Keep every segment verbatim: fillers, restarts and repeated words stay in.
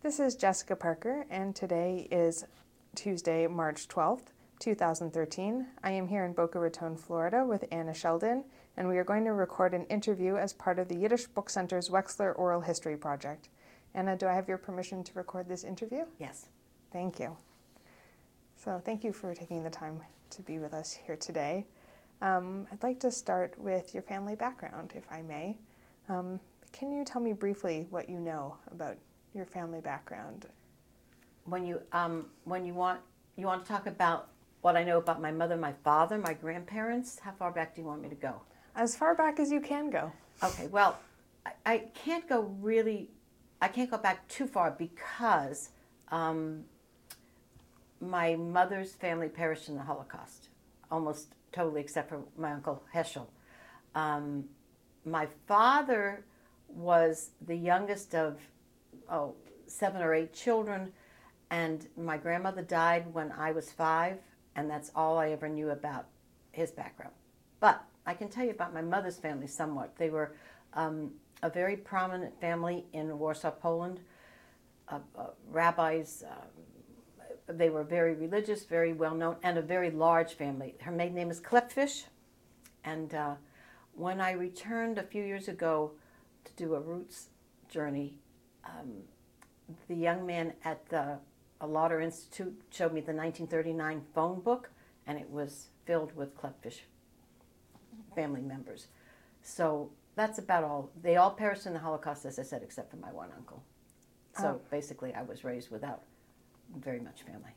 This is Jessica Parker, and today is Tuesday, March twelfth, two thousand thirteen. I am here in Boca Raton, Florida with Anna Sheldon, and we are going to record an interview as part of the Yiddish Book Center's Wexler Oral History Project. Anna, do I have your permission to record this interview? Yes. Thank you. So thank you for taking the time to be with us here today. Um, I'd like to start with your family background, if I may. Um, can you tell me briefly what you know about your family background? When you um, when you want you want to talk about what I know about my mother, my father, my grandparents, how far back do you want me to go? As far back as you can go. Okay. Well, I, I can't go really. I can't go back too far because um, my mother's family perished in the Holocaust, almost totally, except for my uncle Heschel. Um, my father was the youngest of oh, seven or eight children, and my grandmother died when I was five, and that's all I ever knew about his background. But I can tell you about my mother's family somewhat. They were um, a very prominent family in Warsaw, Poland. Uh, uh, rabbis, uh, they were very religious, very well known, and a very large family. Her maiden name is Klepfish, and uh, when I returned a few years ago to do a roots journey, um, the young man at the Lauder Institute showed me the nineteen thirty-nine phone book, and it was filled with Klepfish family members. So that's about all. They all perished in the Holocaust, as I said, except for my one uncle. So Oh. basically, I was raised without very much family.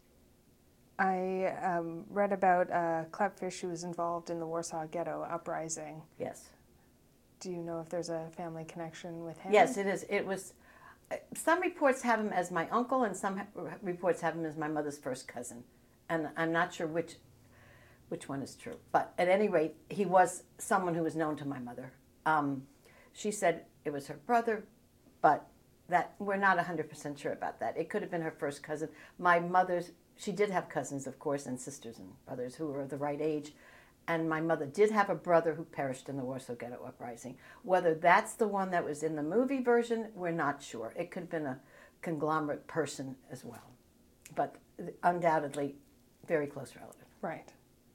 I um, read about uh, Klepfish, who was involved in the Warsaw Ghetto uprising. Yes. Do you know if there's a family connection with him? Yes, it is. It was. Some reports have him as my uncle, and some reports have him as my mother's first cousin, and I'm not sure which which one is true. But at any rate, he was someone who was known to my mother. Um, she said it was her brother, but that we're not one hundred percent sure about that. It could have been her first cousin. My mother's, she did have cousins, of course, and sisters and brothers who were of the right age. And my mother did have a brother who perished in the Warsaw Ghetto Uprising. Whether that's the one that was in the movie version, we're not sure. It could have been a conglomerate person as well. But undoubtedly, very close relative. Right.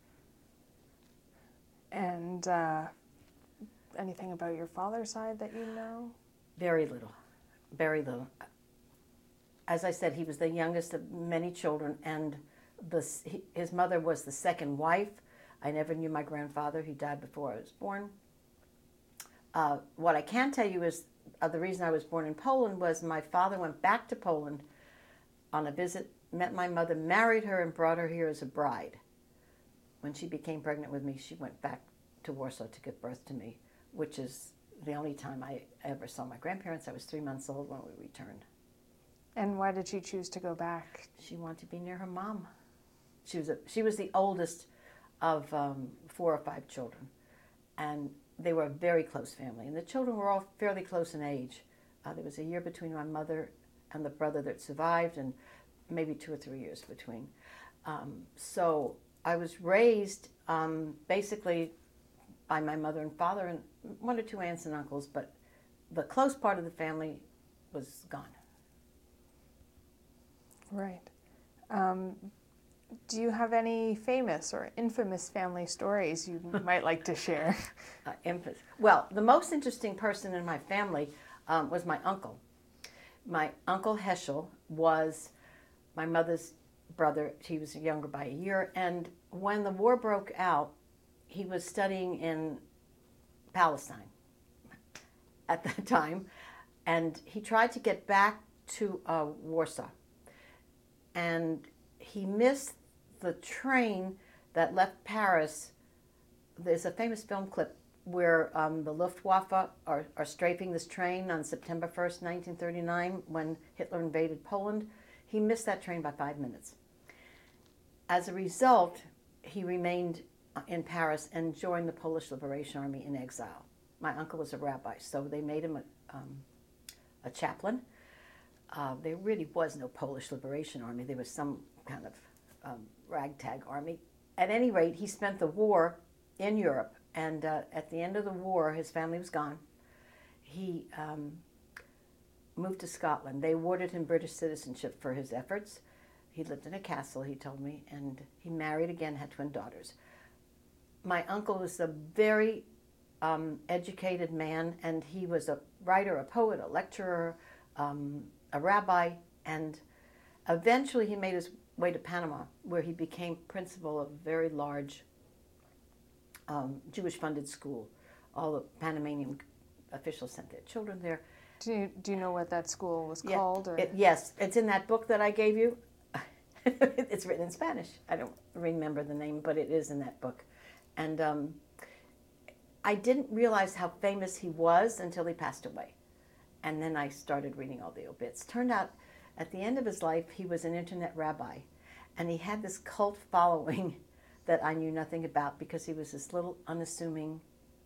And uh, anything about your father's side that you know? Very little. Very little. As I said, he was the youngest of many children, and the, his mother was the second wife. I never knew my grandfather. He died before I was born. Uh, what I can tell you is uh, the reason I was born in Poland was my father went back to Poland on a visit, met my mother, married her, and brought her here as a bride. When she became pregnant with me, she went back to Warsaw to give birth to me, which is the only time I ever saw my grandparents. I was three months old when we returned. And why did she choose to go back? She wanted to be near her mom. She was a, she was the oldest of um, four or five children, and they were a very close family. And the children were all fairly close in age. Uh, there was a year between my mother and the brother that survived, and maybe two or three years between. Um, so I was raised um, basically by my mother and father and one or two aunts and uncles, but the close part of the family was gone. Right. Um, do you have any famous or infamous family stories you might like to share? Uh, infamous. Well, the most interesting person in my family um, was my uncle. My uncle Heschel was my mother's brother. He was younger by a year, and when the war broke out, he was studying in Palestine at that time, and he tried to get back to uh, Warsaw, and he missed the train that left Paris. There's a famous film clip where um, the Luftwaffe are, are strafing this train on September first, nineteen thirty-nine, when Hitler invaded Poland. He missed that train by five minutes. As a result, he remained in Paris and joined the Polish Liberation Army in exile. My uncle was a rabbi, so they made him a, um, a chaplain. Uh, there really was no Polish Liberation Army. There was some kind of um, ragtag army. At any rate, he spent the war in Europe, and uh, at the end of the war, his family was gone. He um, moved to Scotland. They awarded him British citizenship for his efforts. He lived in a castle, he told me, and he married again, had twin daughters. My uncle was a very um, educated man, and he was a writer, a poet, a lecturer, um, a rabbi, and eventually he made his way to Panama, where he became principal of a very large um, Jewish-funded school. All the Panamanian officials sent their children there. Do you, do you know what that school was Yeah, called? Or? It, yes, it's in that book that I gave you. It's written in Spanish. I don't remember the name, but it is in that book. And um, I didn't realize how famous he was until he passed away. And then I started reading all the obits. Turned out, at the end of his life, he was an internet rabbi. And he had this cult following that I knew nothing about because he was this little, unassuming,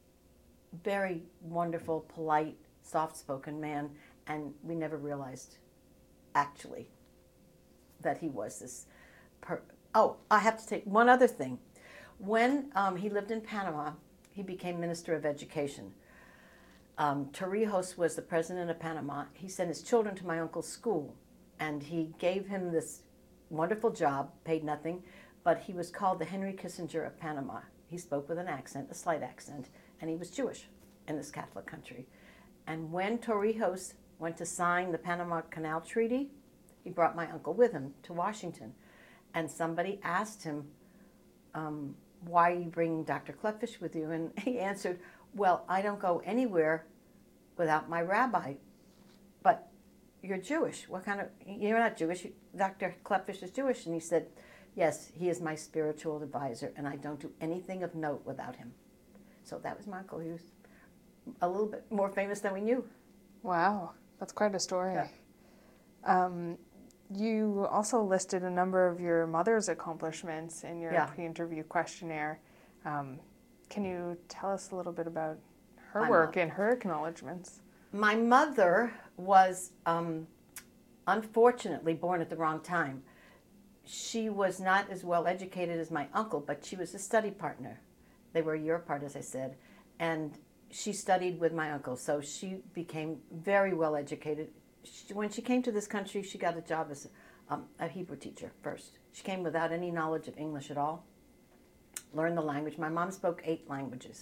very wonderful, polite, soft-spoken man. And we never realized, actually, that he was this. Per- oh, I have to take one other thing. When um, he lived in Panama, he became Minister of Education. Um, Torrijos was the president of Panama. He sent his children to my uncle's school, and he gave him this wonderful job, paid nothing, but he was called the Henry Kissinger of Panama. He spoke with an accent, a slight accent, and he was Jewish in this Catholic country. And when Torrijos went to sign the Panama Canal Treaty, he brought my uncle with him to Washington. And somebody asked him, um, why are you bringing Doctor Kleppfisch with you? And he answered, well, I don't go anywhere without my rabbi. But you're Jewish. What kind of, you're not Jewish. Doctor Kleppfisch is Jewish. And he said, yes, he is my spiritual advisor, and I don't do anything of note without him. So that was my uncle. He was a little bit more famous than we knew. Wow, that's quite a story. Yeah. Um, you also listed a number of your mother's accomplishments in your Yeah. pre-interview questionnaire. Um, can you tell us a little bit about her My work mom. and her acknowledgments? My mother was um, unfortunately born at the wrong time. She was not as well educated as my uncle, but she was a study partner. They were a year apart, as I said, and she studied with my uncle, so she became very well educated. She, when she came to this country, she got a job as um, a Hebrew teacher first. She came without any knowledge of English at all, learned the language. My mom spoke eight languages,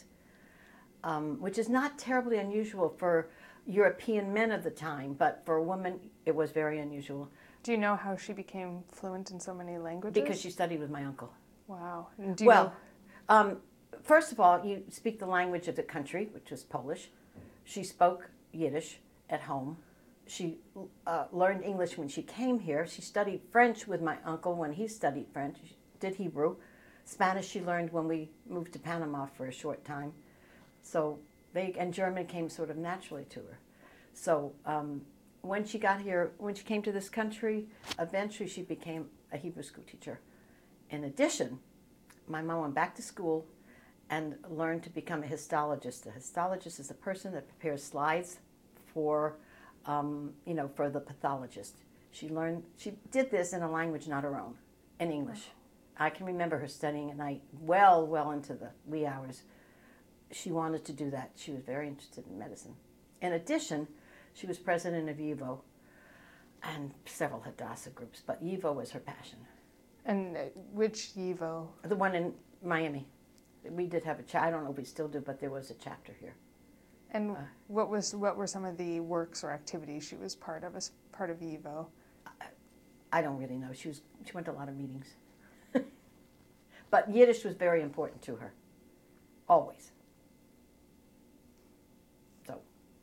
um, which is not terribly unusual for European men of the time, but for a woman, it was very unusual. Do you know how she became fluent in so many languages? Because she studied with my uncle. Wow. And do you Well, know, um, first of all, you speak the language of the country, which was Polish. She spoke Yiddish at home. She uh, learned English when she came here. She studied French with my uncle when he studied French, she did Hebrew. Spanish she learned when we moved to Panama for a short time. So they, and German came sort of naturally to her. So um, when she got here, when she came to this country, eventually she became a Hebrew school teacher. In addition, my mom went back to school and learned to become a histologist. A histologist is a person that prepares slides for, um, you know, for the pathologist. She learned, she did this in a language not her own, in English. I can remember her studying at night, well, well into the wee hours. She wanted to do that. She was very interested in medicine. In addition, she was president of YIVO and several Hadassah groups, but YIVO was her passion. and uh, which YIVO? The one in Miami. We did have a chapter. I don't know if we still do, but there was a chapter here. And Uh, what was what were some of the works or activities she was part of as part of YIVO? I don't really know. She was she went to a lot of meetings. But Yiddish was very important to her. Always. So.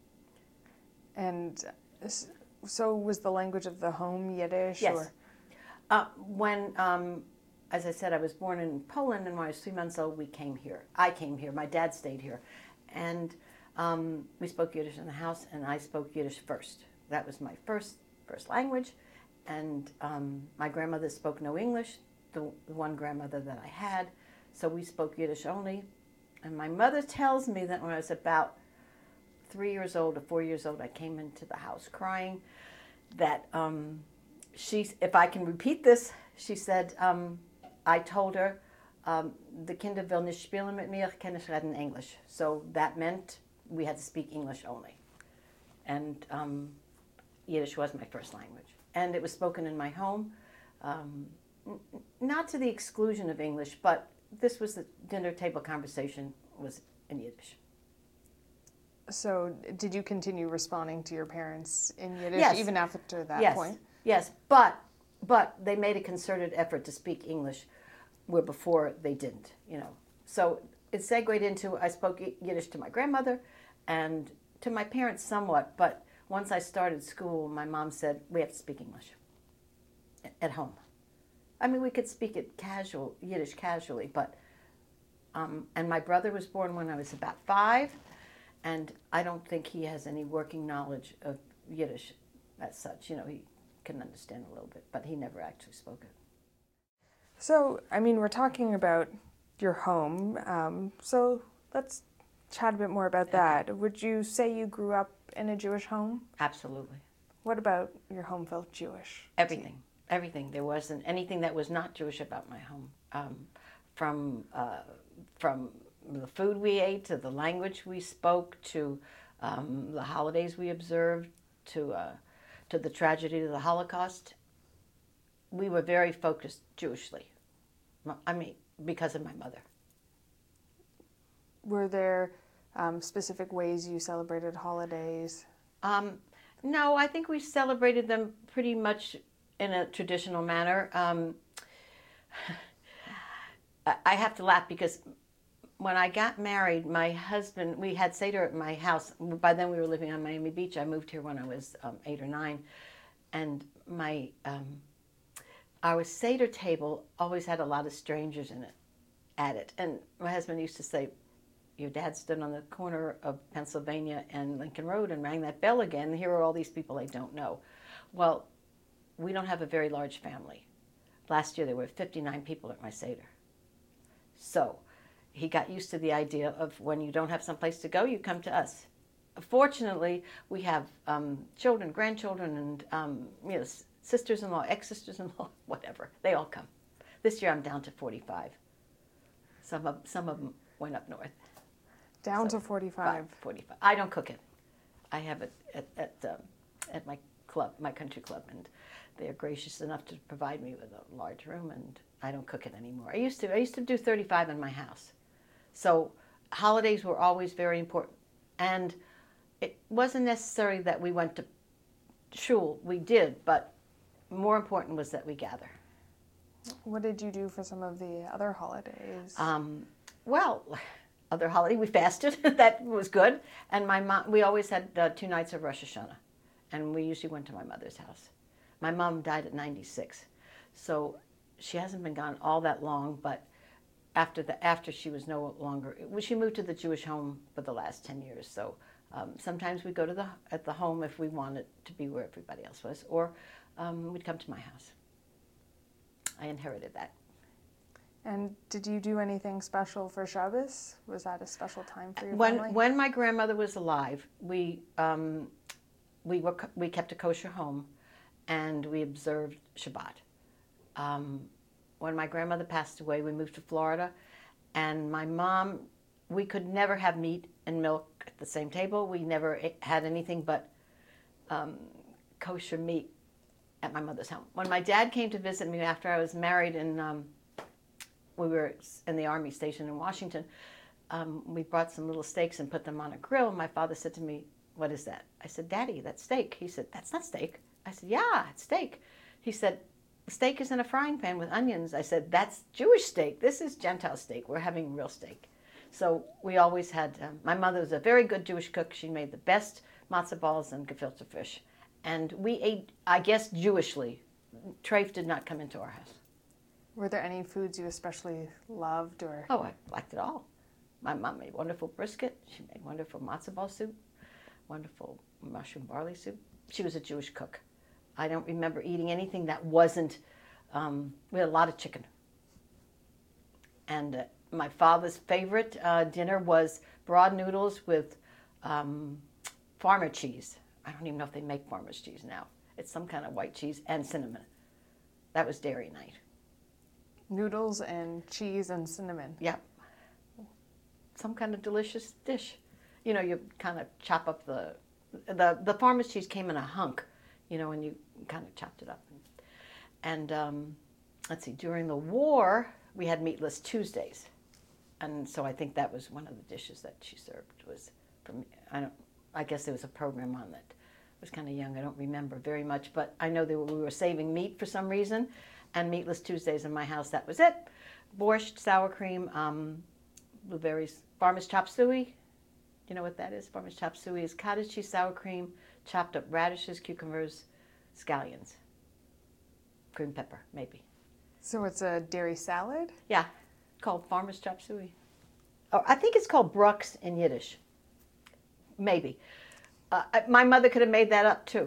And s- so was the language of the home Yiddish? Yes. Or? Uh, when, um, as I said, I was born in Poland, and when I was three months old, we came here. I came here. My dad stayed here. And um, we spoke Yiddish in the house, and I spoke Yiddish first. That was my first first language. And um, my grandmother spoke no English, the, the one grandmother that I had. So we spoke Yiddish only. And my mother tells me that when I was about three years old or four years old, I came into the house crying, that um, she, if I can repeat this, she said, um, I told her, um, the Kinder will nicht spielen mit mir, kann ich reden English. So that meant we had to speak English only. And um, Yiddish was my first language. And it was spoken in my home, um, n- not to the exclusion of English, but this was the dinner table conversation was in Yiddish. So, did you continue responding to your parents in Yiddish Yes. even after that yes. point? Yes, but but they made a concerted effort to speak English, where before they didn't. You know, so it segued into I spoke Yiddish to my grandmother, and to my parents somewhat. But once I started school, my mom said we have to speak English at home. I mean, we could speak it casual Yiddish casually, but um, and my brother was born when I was about five. And I don't think he has any working knowledge of Yiddish as such. You know, he can understand a little bit, but he never actually spoke it. So, I mean, we're talking about your home. Um, so, let's chat a bit more about that. Okay. Would you say you grew up in a Jewish home? Absolutely. What about your home felt Jewish? Everything. Everything. There wasn't anything that was not Jewish about my home. Um, from uh, from the food we ate, to the language we spoke, to um, the holidays we observed, to uh, to the tragedy of the Holocaust. We were very focused Jewishly. I mean, because of my mother. Were there um, specific ways you celebrated holidays? Um, no, I think we celebrated them pretty much in a traditional manner. Um, I have to laugh because when I got married, my husband, we had Seder at my house. By then we were living on Miami Beach. I moved here when I was um, eight or nine. And my um, our Seder table always had a lot of strangers in it, at it. And my husband used to say, your dad stood on the corner of Pennsylvania and Lincoln Road and rang that bell again. And here are all these people I don't know. Well, we don't have a very large family. Last year there were fifty-nine people at my Seder. So he got used to the idea of when you don't have someplace to go, you come to us. Fortunately, we have um, children, grandchildren, and um, you know, sisters-in-law, ex-sisters-in-law, whatever. They all come. This year I'm down to forty-five. Some of some of them went up north. Down so, to forty-five. forty-five. I don't cook it. I have it at at, um, at my club, my country club, and they are gracious enough to provide me with a large room, and I don't cook it anymore. I used to. I used to do thirty-five in my house. So holidays were always very important. And it wasn't necessary that we went to shul. We did, but more important was that we gather. What did you do for some of the other holidays? Um, well, other holiday, we fasted. That was good. And my mom, we always had uh, two nights of Rosh Hashanah. And we usually went to my mother's house. My mom died at ninety-six. So she hasn't been gone all that long, but After the after she was no longer, she moved to the Jewish home for the last ten years. So um, sometimes we go to the at the home if we wanted to be where everybody else was, or um, we'd come to my house. I inherited that. And did you do anything special for Shabbos? Was that a special time for your when, family? When my grandmother was alive, we um, we were we kept a kosher home, and we observed Shabbat. Um, When my grandmother passed away, we moved to Florida, and my mom, we could never have meat and milk at the same table. We never had anything but um, kosher meat at my mother's home. When my dad came to visit me after I was married, and um, we were in the Army station in Washington, um, we brought some little steaks and put them on a grill. My father said to me, "What is that?" I said, "Daddy, that's steak." He said, "That's not steak." I said, "Yeah, it's steak." He said, "Steak is in a frying pan with onions." I said, "That's Jewish steak. This is Gentile steak. We're having real steak." So we always had, um, my mother was a very good Jewish cook. She made the best matzo balls and gefilte fish. And we ate, I guess, Jewishly. Treif did not come into our house. Were there any foods you especially loved? Or? Oh, I liked it all. My mom made wonderful brisket. She made wonderful matzo ball soup, wonderful mushroom barley soup. She was a Jewish cook. I don't remember eating anything that wasn't, um, we had a lot of chicken. And uh, my father's favorite uh, dinner was broad noodles with um, farmer cheese. I don't even know if they make farmer's cheese now. It's some kind of white cheese and cinnamon. That was dairy night. Noodles and cheese and cinnamon. Yep. Some kind of delicious dish. You know, you kind of chop up the, the, the farmer's cheese came in a hunk. you know, and you kind of chopped it up. And, and um, let's see, during the war, we had meatless Tuesdays. And so I think that was one of the dishes that she served was from, I don't, I guess there was a program on that. I was kind of young, I don't remember very much, but I know that we were saving meat for some reason, and meatless Tuesdays in my house, that was it. Borscht, sour cream, um, blueberries, farmer's chop suey. You know what that is? Farmer's chop suey is cottage cheese, sour cream, chopped up radishes, cucumbers, scallions, green pepper, maybe. So it's a dairy salad? Yeah, called farmer's chop suey. Oh, I think it's called Brux in Yiddish. Maybe. Uh, my mother could have made that up too.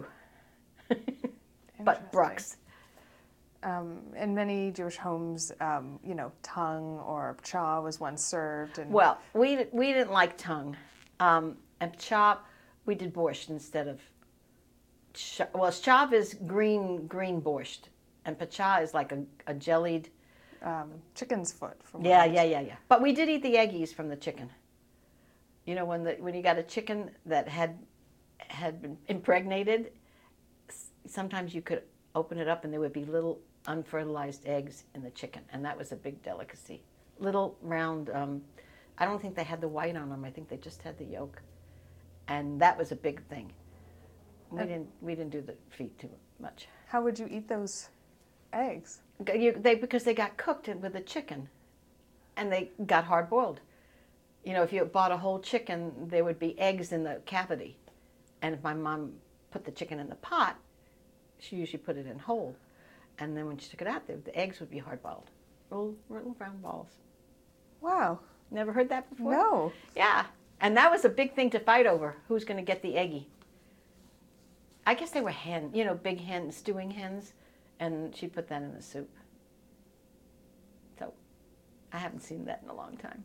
But Brux. Um, in many Jewish homes, um, you know, tongue or pcha was once served. And well, we we didn't like tongue, um, and pcha, we did borscht instead of. Sh- well, shav is green green borscht, and pcha is like a, a jellied. Um, chicken's foot. From Yeah, yeah, yeah, yeah. But we did eat the eggies from the chicken. You know, when the when you got a chicken that had had been impregnated, sometimes you could open it up and there would be little unfertilized eggs in the chicken, and that was a big delicacy. Little round, um, I don't think they had the white on them. I think they just had the yolk, and that was a big thing. We and didn't we didn't do the feet too much. How would you eat those eggs? You, they because they got cooked with the chicken, and they got hard boiled. You know, if you bought a whole chicken, there would be eggs in the cavity, and if my mom put the chicken in the pot, she usually put it in whole. And then when she took it out, the, the eggs would be hard-boiled. Little, little round balls. Wow. Never heard that before? No. Yeah. And that was a big thing to fight over. Who's going to get the eggy? I guess they were hen, you know, big hen, stewing hens. And she put that in the soup. So I haven't seen that in a long time.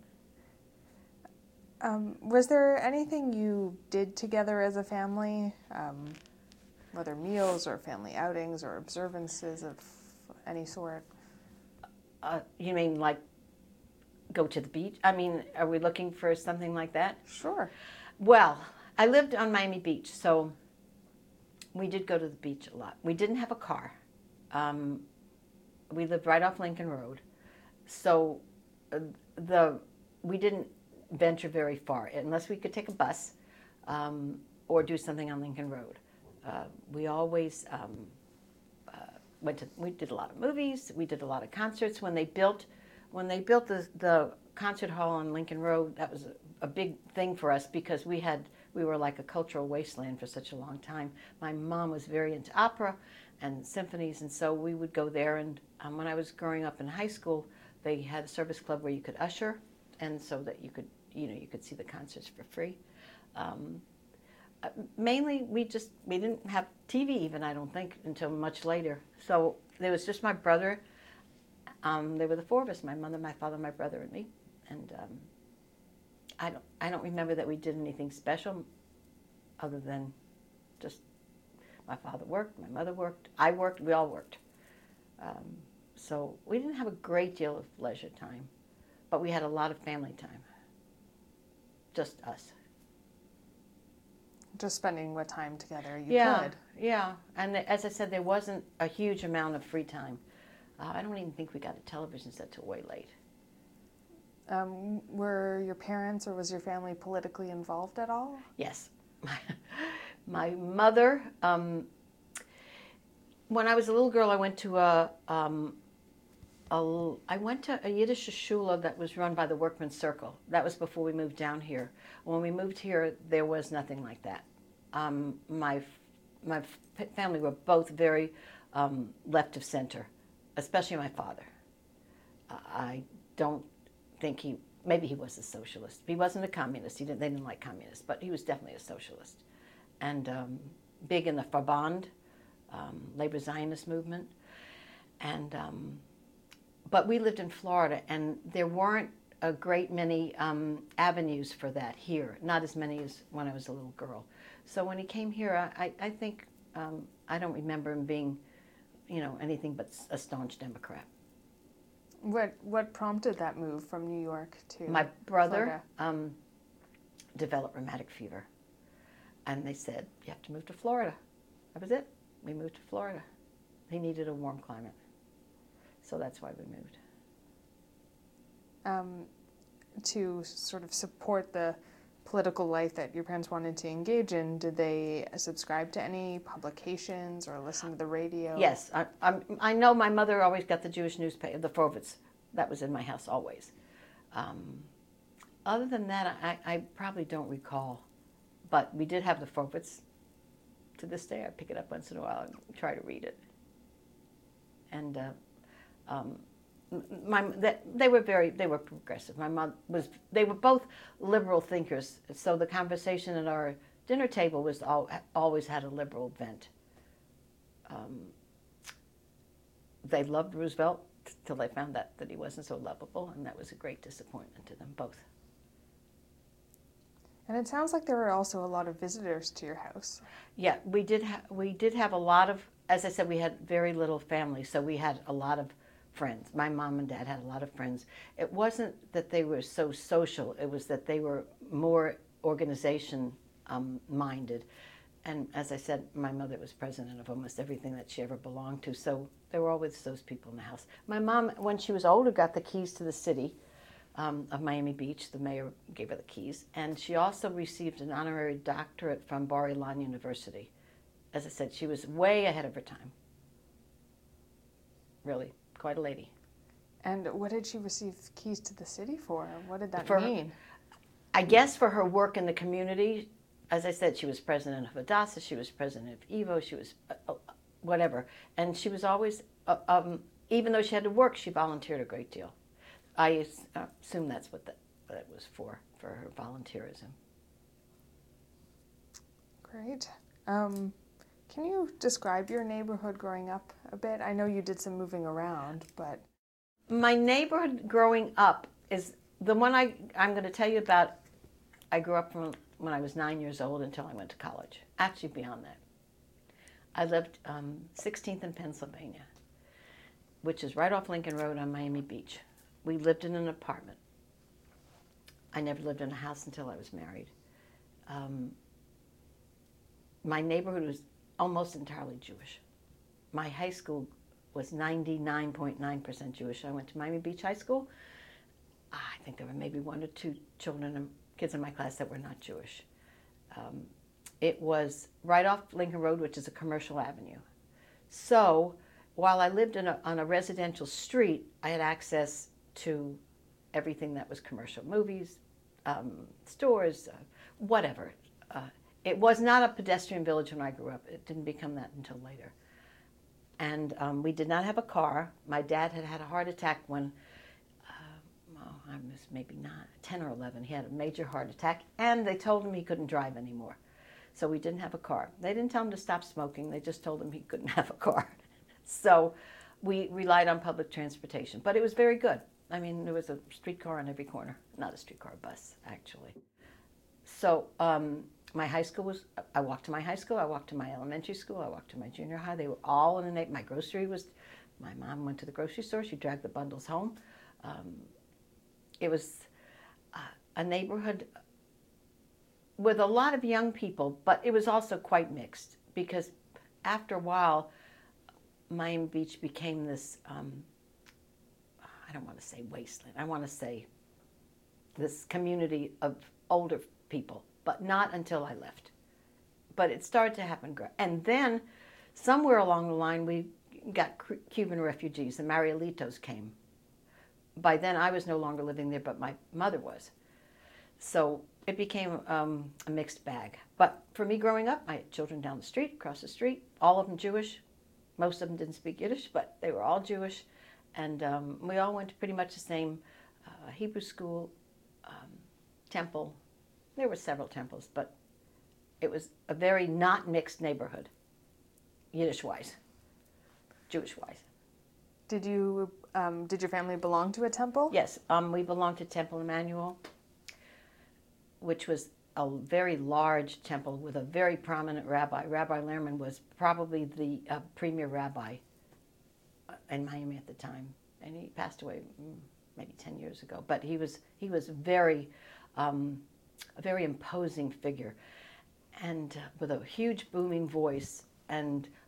Um, was there anything you did together as a family? Um, whether meals or family outings or observances of any sort? Uh, you mean like go to the beach? I mean, are we looking for something like that? Sure. Well, I lived on Miami Beach, so we did go to the beach a lot. We didn't have a car. Um, we lived right off Lincoln Road, so uh, the we didn't venture very far unless we could take a bus um, or do something on Lincoln Road. Uh, we always um, uh, went to. We did a lot of movies. We did a lot of concerts. When they built, when they built the the concert hall on Lincoln Road, that was a, a big thing for us because we had we were like a cultural wasteland for such a long time. My mom was very into opera and symphonies, and so we would go there. And um, when I was growing up in high school, they had a service club where you could usher, and so that you could you know you could see the concerts for free. Um, Uh, mainly, we just, we didn't have T V even, I don't think, until much later. So there was just my brother. Um, there were the four of us, my mother, my father, my brother, and me. And um, I don't, I don't remember that we did anything special other than just my father worked, my mother worked, I worked, we all worked. Um, so we didn't have a great deal of leisure time, but we had a lot of family time. Just us. Just spending what time together you yeah, could. Yeah, and as I said, there wasn't a huge amount of free time. Uh, I don't even think we got a television set till way late. Um, were your parents or was your family politically involved at all? Yes. My, my mother, um, when I was a little girl, I went to a, um, a, I went to a Yiddish shul that was run by the Workmen's Circle. That was before we moved down here. When we moved here, there was nothing like that. Um, my my family were both very um, left of center, especially my father. I don't think he, maybe he was a socialist. He wasn't a communist. He didn't, they didn't like communists, but he was definitely a socialist. And um, big in the Verband, um, labor Zionist movement. And um, but we lived in Florida, and there weren't a great many um, avenues for that here, not as many as when I was a little girl. So when he came here, I, I think, um, I don't remember him being, you know, anything but a staunch Democrat. What what prompted that move from New York to My brother Florida? um, developed rheumatic fever, and they said, you have to move to Florida. That was it. we moved to Florida. He needed a warm climate. So that's why we moved. Um, to sort of support the political life that your parents wanted to engage in, did they subscribe to any publications or listen to the radio? Yes, I, I, I know my mother always got the Jewish newspaper, the Frovitz. That was in my house always. Um, other than that, I, I probably don't recall. But we did have the Frovitz. To this day, I pick it up once in a while and try to read it. And uh, um, my they, they were very they were progressive. My mom was they were both liberal thinkers. So the conversation at our dinner table was all, always had a liberal bent. Um, they loved Roosevelt till they found out that he wasn't so lovable, and that was a great disappointment to them both. And it sounds like there were also a lot of visitors to your house. Yeah, we did. Ha- we did have a lot of. As I said, we had very little family, so we had a lot of friends. My mom and dad had a lot of friends. It wasn't that they were so social. It was that they were more organization um, minded. And as I said, my mother was president of almost everything that she ever belonged to. So there were always those people in the house. My mom, when she was older, got the keys to the city um, of Miami Beach. The mayor gave her the keys. And she also received an honorary doctorate from Bar Ilan University. As I said, she was way ahead of her time. Really, quite a lady. And what did she receive keys to the city for? What did that For, mean? I guess for her work in the community. As I said, she was president of Hadassah, she was president of Evo, she was uh, uh, whatever. And she was always, uh, um, even though she had to work, she volunteered a great deal. I assume that's what that, that was for, for her volunteerism. Great. Um, can you describe your neighborhood growing up a bit? I know you did some moving around, but... My neighborhood growing up is the one I, I'm going to tell you about. I grew up from when I was nine years old until I went to college. Actually, beyond that. I lived um, sixteenth in Pennsylvania, which is right off Lincoln Road on Miami Beach. We lived in an apartment. I never lived in a house until I was married. Um, my neighborhood was almost entirely Jewish. My high school was ninety-nine point nine percent Jewish. I went to Miami Beach High School. I think there were maybe one or two children, kids in my class that were not Jewish. Um, it was right off Lincoln Road, which is a commercial avenue. So while I lived in a, on a residential street, I had access to everything that was commercial, movies, um, stores, uh, whatever. Uh, it was not a pedestrian village when I grew up. It didn't become that until later. And um, we did not have a car. My dad had had a heart attack when I was maybe not ten or eleven. He had a major heart attack, and they told him he couldn't drive anymore. So we didn't have a car. They didn't tell him to stop smoking. They just told him he couldn't have a car. So we relied on public transportation, but it was very good. I mean, there was a streetcar on every corner. Not a streetcar, a bus, actually. So um, my high school was, I walked to my high school, I walked to my elementary school, I walked to my junior high. They were all in the neighborhood. My grocery was, my mom went to the grocery store. She dragged the bundles home. Um, It was uh, a neighborhood with a lot of young people, but it was also quite mixed because after a while, Miami Beach became this, um, I don't want to say wasteland, I want to say this community of older people, but not until I left. But it started to happen. And then somewhere along the line, we got Cuban refugees, the Marielitos came. By then, I was no longer living there, but my mother was. So it became um, a mixed bag. But for me growing up, I had children down the street, across the street, all of them Jewish. Most of them didn't speak Yiddish, but they were all Jewish. And um, we all went to pretty much the same uh, Hebrew school, um, temple. There were several temples, but it was a very not mixed neighborhood, Yiddish-wise, Jewish-wise. Did you, um, did your family belong to a temple? Yes, um, we belonged to Temple Emmanuel, which was a very large temple with a very prominent rabbi. Rabbi Lehrman was probably the uh, premier rabbi in Miami at the time, and he passed away maybe ten years ago. But he was he was very um, a very imposing figure, and uh, with a huge booming voice and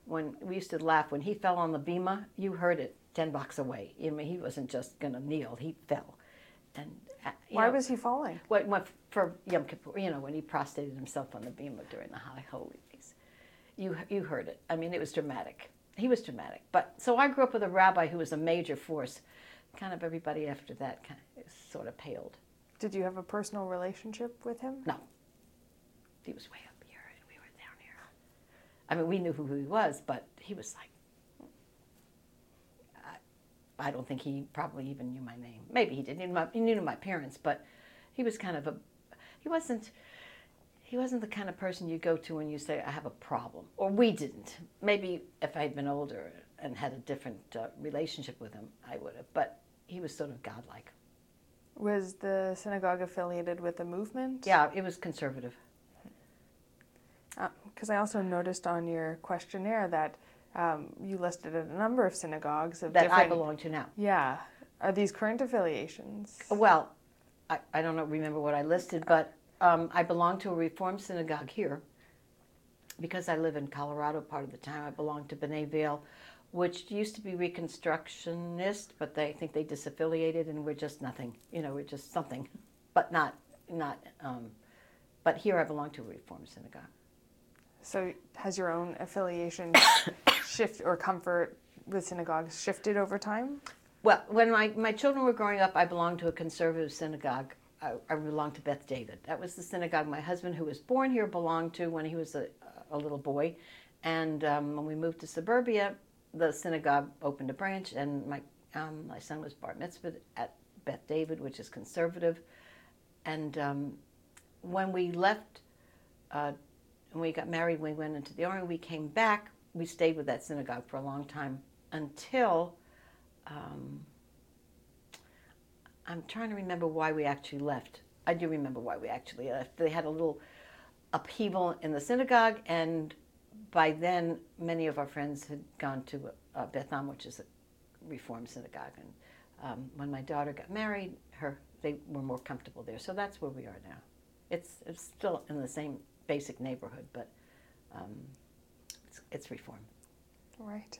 when we used to laugh, when he fell on the bima, you heard it ten blocks away. I mean, he wasn't just going to kneel, he fell. And uh, you Why know, was he falling? what, what, for Yom Kippur, you know, when he prostrated himself on the bima during the High Holy Days. You, you heard it. I mean, it was dramatic. He was dramatic. But so I grew up with a rabbi who was a major force. Kind of everybody after that kind of sort of paled. Did you have a personal relationship with him? No. He was way up here and we were down here. I mean, we knew who he was, but he was like, I, I don't think he probably even knew my name. Maybe he did. He knew, my, he knew my parents, but he was kind of a, he wasn't, he wasn't the kind of person you go to when you say, I have a problem. Or we didn't. Maybe if I had been older and had a different uh, relationship with him, I would have. But he was sort of godlike. Was the synagogue affiliated with a movement? Yeah, it was conservative. Because uh, I also noticed on your questionnaire that um, you listed a number of synagogues of that different... I belong to now. Yeah. Are these current affiliations? Well, I, I don't know, remember what I listed, but um, I belong to a Reform synagogue here. Because I live in Colorado part of the time, I belong to B'nai Vale, which used to be Reconstructionist, but they I think they disaffiliated, and we're just nothing. You know, we're just something, but not not. Um, but here I belong to a Reform synagogue. So has your own affiliation shift or comfort with synagogues shifted over time? Well, when my, my children were growing up, I belonged to a conservative synagogue. I, I belonged to Beth David. That was the synagogue my husband, who was born here, belonged to when he was a, a little boy. And um, when we moved to suburbia, the synagogue opened a branch, and my um, my son was bar mitzvahed at Beth David, which is conservative. And um, when we left, uh, when we got married, we went into the army. We came back. We stayed with that synagogue for a long time until um, I'm trying to remember why we actually left. I do remember why we actually left. They had a little upheaval in the synagogue, and by then, many of our friends had gone to uh, Beth Am, which is a Reform synagogue. And um, when my daughter got married, her they were more comfortable there. So that's where we are now. It's it's still in the same basic neighborhood, but um, it's, it's Reform. Right.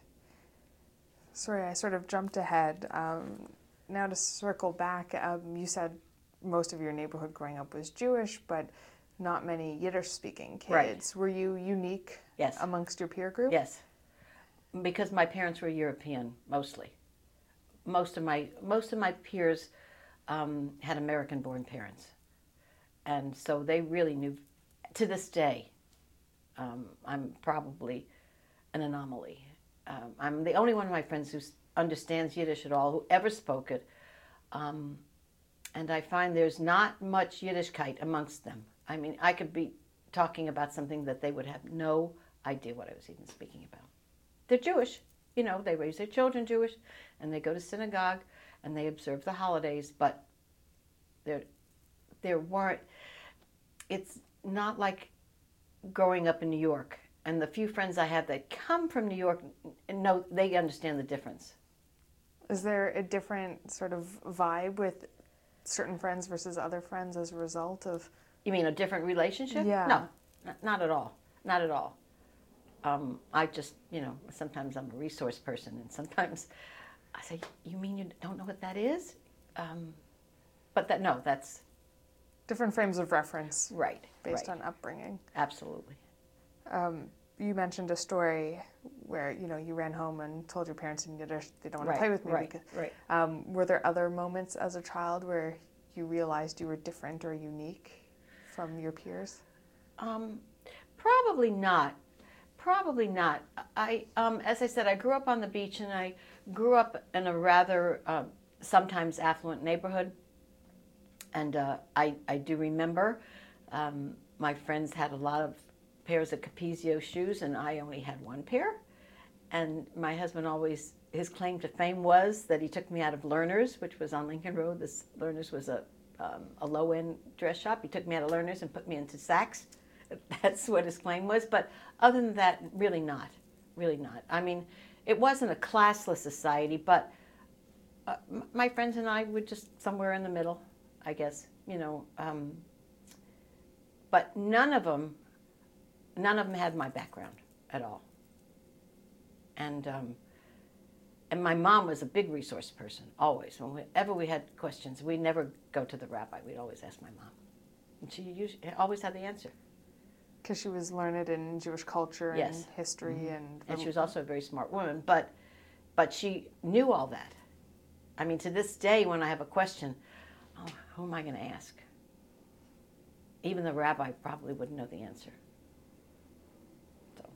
Sorry, I sort of jumped ahead. Um, now to circle back, um, you said most of your neighborhood growing up was Jewish, but not many Yiddish-speaking kids. Right. Were you unique Yes. amongst your peer group? Yes, because my parents were European mostly. Most of my most of my peers um, had American-born parents, and so they really knew. To this day, um, I'm probably an anomaly. Um, I'm the only one of my friends who understands Yiddish at all, who ever spoke it, um, and I find there's not much Yiddishkeit amongst them. I mean, I could be talking about something that they would have no idea what I was even speaking about. They're Jewish, you know, they raise their children Jewish, and they go to synagogue, and they observe the holidays, but there, there weren't, it's not like growing up in New York, and the few friends I have that come from New York, know, they understand the difference. Is there a different sort of vibe with certain friends versus other friends as a result of... You mean a different relationship? Yeah. No, n- not at all. Not at all. Um, I just, you know, sometimes I'm a resource person, and sometimes I say, you mean you don't know what that is? Um, but that, no, that's... Different frames of reference. Right. Based right. on upbringing. Absolutely. Um, you mentioned a story where, you know, you ran home and told your parents in Yiddish they don't want right. to play with me. Right. Because, right. um, were there other moments as a child where you realized you were different or unique from your peers? Um, probably not. Probably not. I, um, as I said, I grew up on the beach, and I grew up in a rather uh, sometimes affluent neighborhood. And uh, I, I do remember um, my friends had a lot of pairs of Capezio shoes, and I only had one pair. And my husband always, his claim to fame was that he took me out of Lerner's, which was on Lincoln Road. This Lerner's was a, um, a low-end dress shop. He took me out of Lerner's and put me into Saks. That's what his claim was. But other than that, really not. Really not. I mean, it wasn't a classless society, but uh, m- my friends and I were just somewhere in the middle, I guess. You know, um, but none of them, none of them had my background at all. And um, and my mom was a big resource person, always. Whenever we had questions, we'd never go to the rabbi. We'd always ask my mom. And she usually, always had the answer. Because she was learned in Jewish culture Yes. and history. Mm-hmm. and And she was also a very smart woman, but but she knew all that. I mean, to this day, when I have a question, oh, who am I going to ask? Even the rabbi probably wouldn't know the answer. So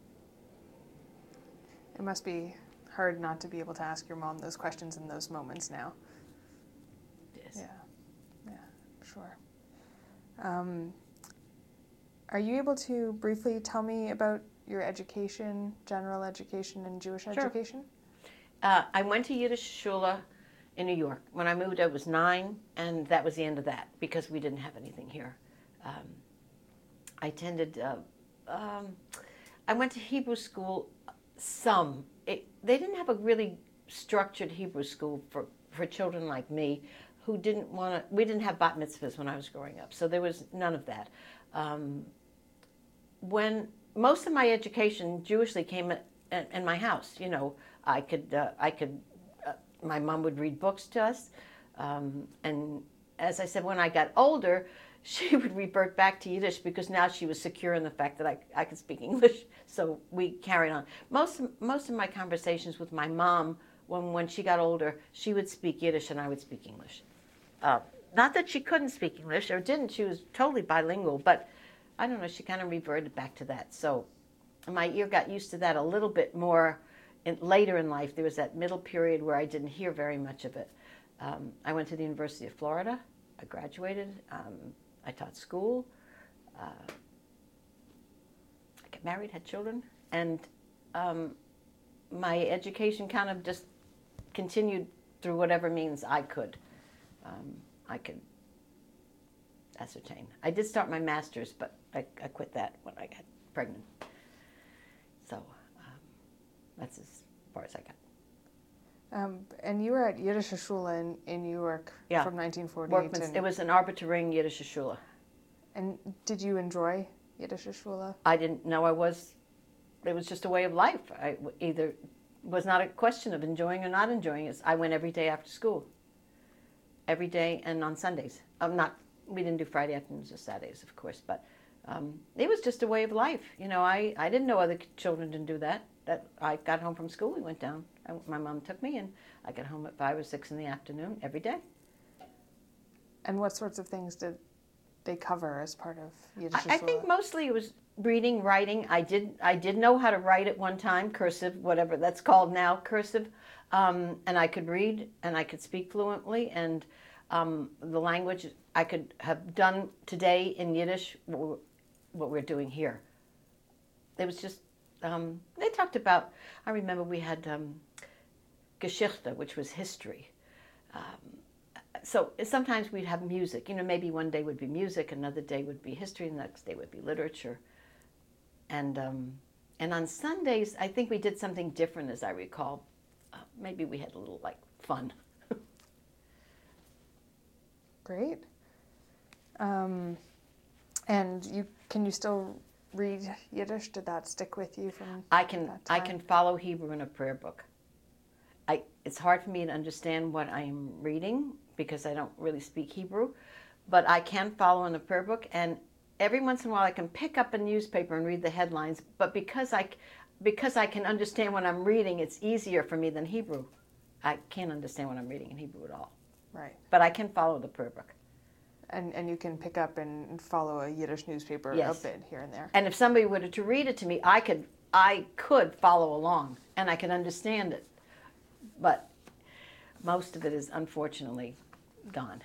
It must be hard not to be able to ask your mom those questions in those moments now. it is. Yeah, yeah, sure. Um, are you able to briefly tell me about your education, general education, and Jewish Sure. education? Uh, I went to Yiddish shula in New York. When I moved, I was nine, and that was the end of that because we didn't have anything here. Um, I attended. Uh, um, I went to Hebrew school. Some it, they didn't have a really structured Hebrew school for, for children like me, who didn't want to. We didn't have bat mitzvahs when I was growing up, so there was none of that. Um, when most of my education Jewishly came at, at, in my house, you know, I could uh, I could. Uh, my mom would read books to us, um, and as I said, when I got older, she would revert back to Yiddish because now she was secure in the fact that I, I could speak English. So we carried on. Most most of my conversations with my mom, when when she got older, she would speak Yiddish and I would speak English. Uh, not that she couldn't speak English or didn't. She was totally bilingual, but I don't know. She kind of reverted back to that. So my ear got used to that a little bit more. In, later in life, there was that middle period where I didn't hear very much of it. Um, I went to the University of Florida. I graduated. Um, I taught school. Uh, I got married, had children, and um, my education kind of just continued through whatever means I could. Um, I could ascertain. I did start my master's, but I, I quit that when I got pregnant. So um, that's as far as I got. Um, and you were at Yiddish Shula in, in New York Yeah. from nineteen forty-eight. Workman's, And, it was an Arbiter-Ring Yiddish shula. and did you enjoy Yiddish Shula? I didn't know I was, it was just a way of life. I either was not a question of enjoying or not enjoying it. I went every day after school. Every day and on Sundays. Um, not, we didn't do Friday afternoons or Saturdays, of course, but um, it was just a way of life. You know, I, I didn't know other children didn't do that. That I got home from school, we went down. I, my mom took me, and I got home at five or six in the afternoon every day. And what sorts of things did they cover as part of Yiddish I, I Shula? think mostly it was reading, writing. I did I did know how to write at one time, cursive, whatever that's called now, cursive. Um, and I could read and I could speak fluently. And um, the language I could have done today in Yiddish, what we're, what we're doing here. It was just, um, they talked about, I remember we had um, Geschichte, which was history. Um, So sometimes we'd have music. You know, maybe one day would be music, another day would be history, the next day would be literature. And um, and on Sundays, I think we did something different, as I recall. Uh, maybe we had a little, like, fun. Great. Um, and you can you still read Yiddish? Did that stick with you from I can that I time? can follow Hebrew in a prayer book. I it's hard for me to understand what I'm reading because I don't really speak Hebrew, but I can follow in a prayer book, and every once in a while I can pick up a newspaper and read the headlines, but because I because I can understand what I'm reading, it's easier for me than Hebrew. I can't understand what I'm reading in Hebrew at all, Right. but I can follow the prayer book. And and you can pick up and follow a Yiddish newspaper Yes. a bit here and there. And if somebody were to read it to me, I could I could follow along and I could understand it. But most of it is unfortunately gone.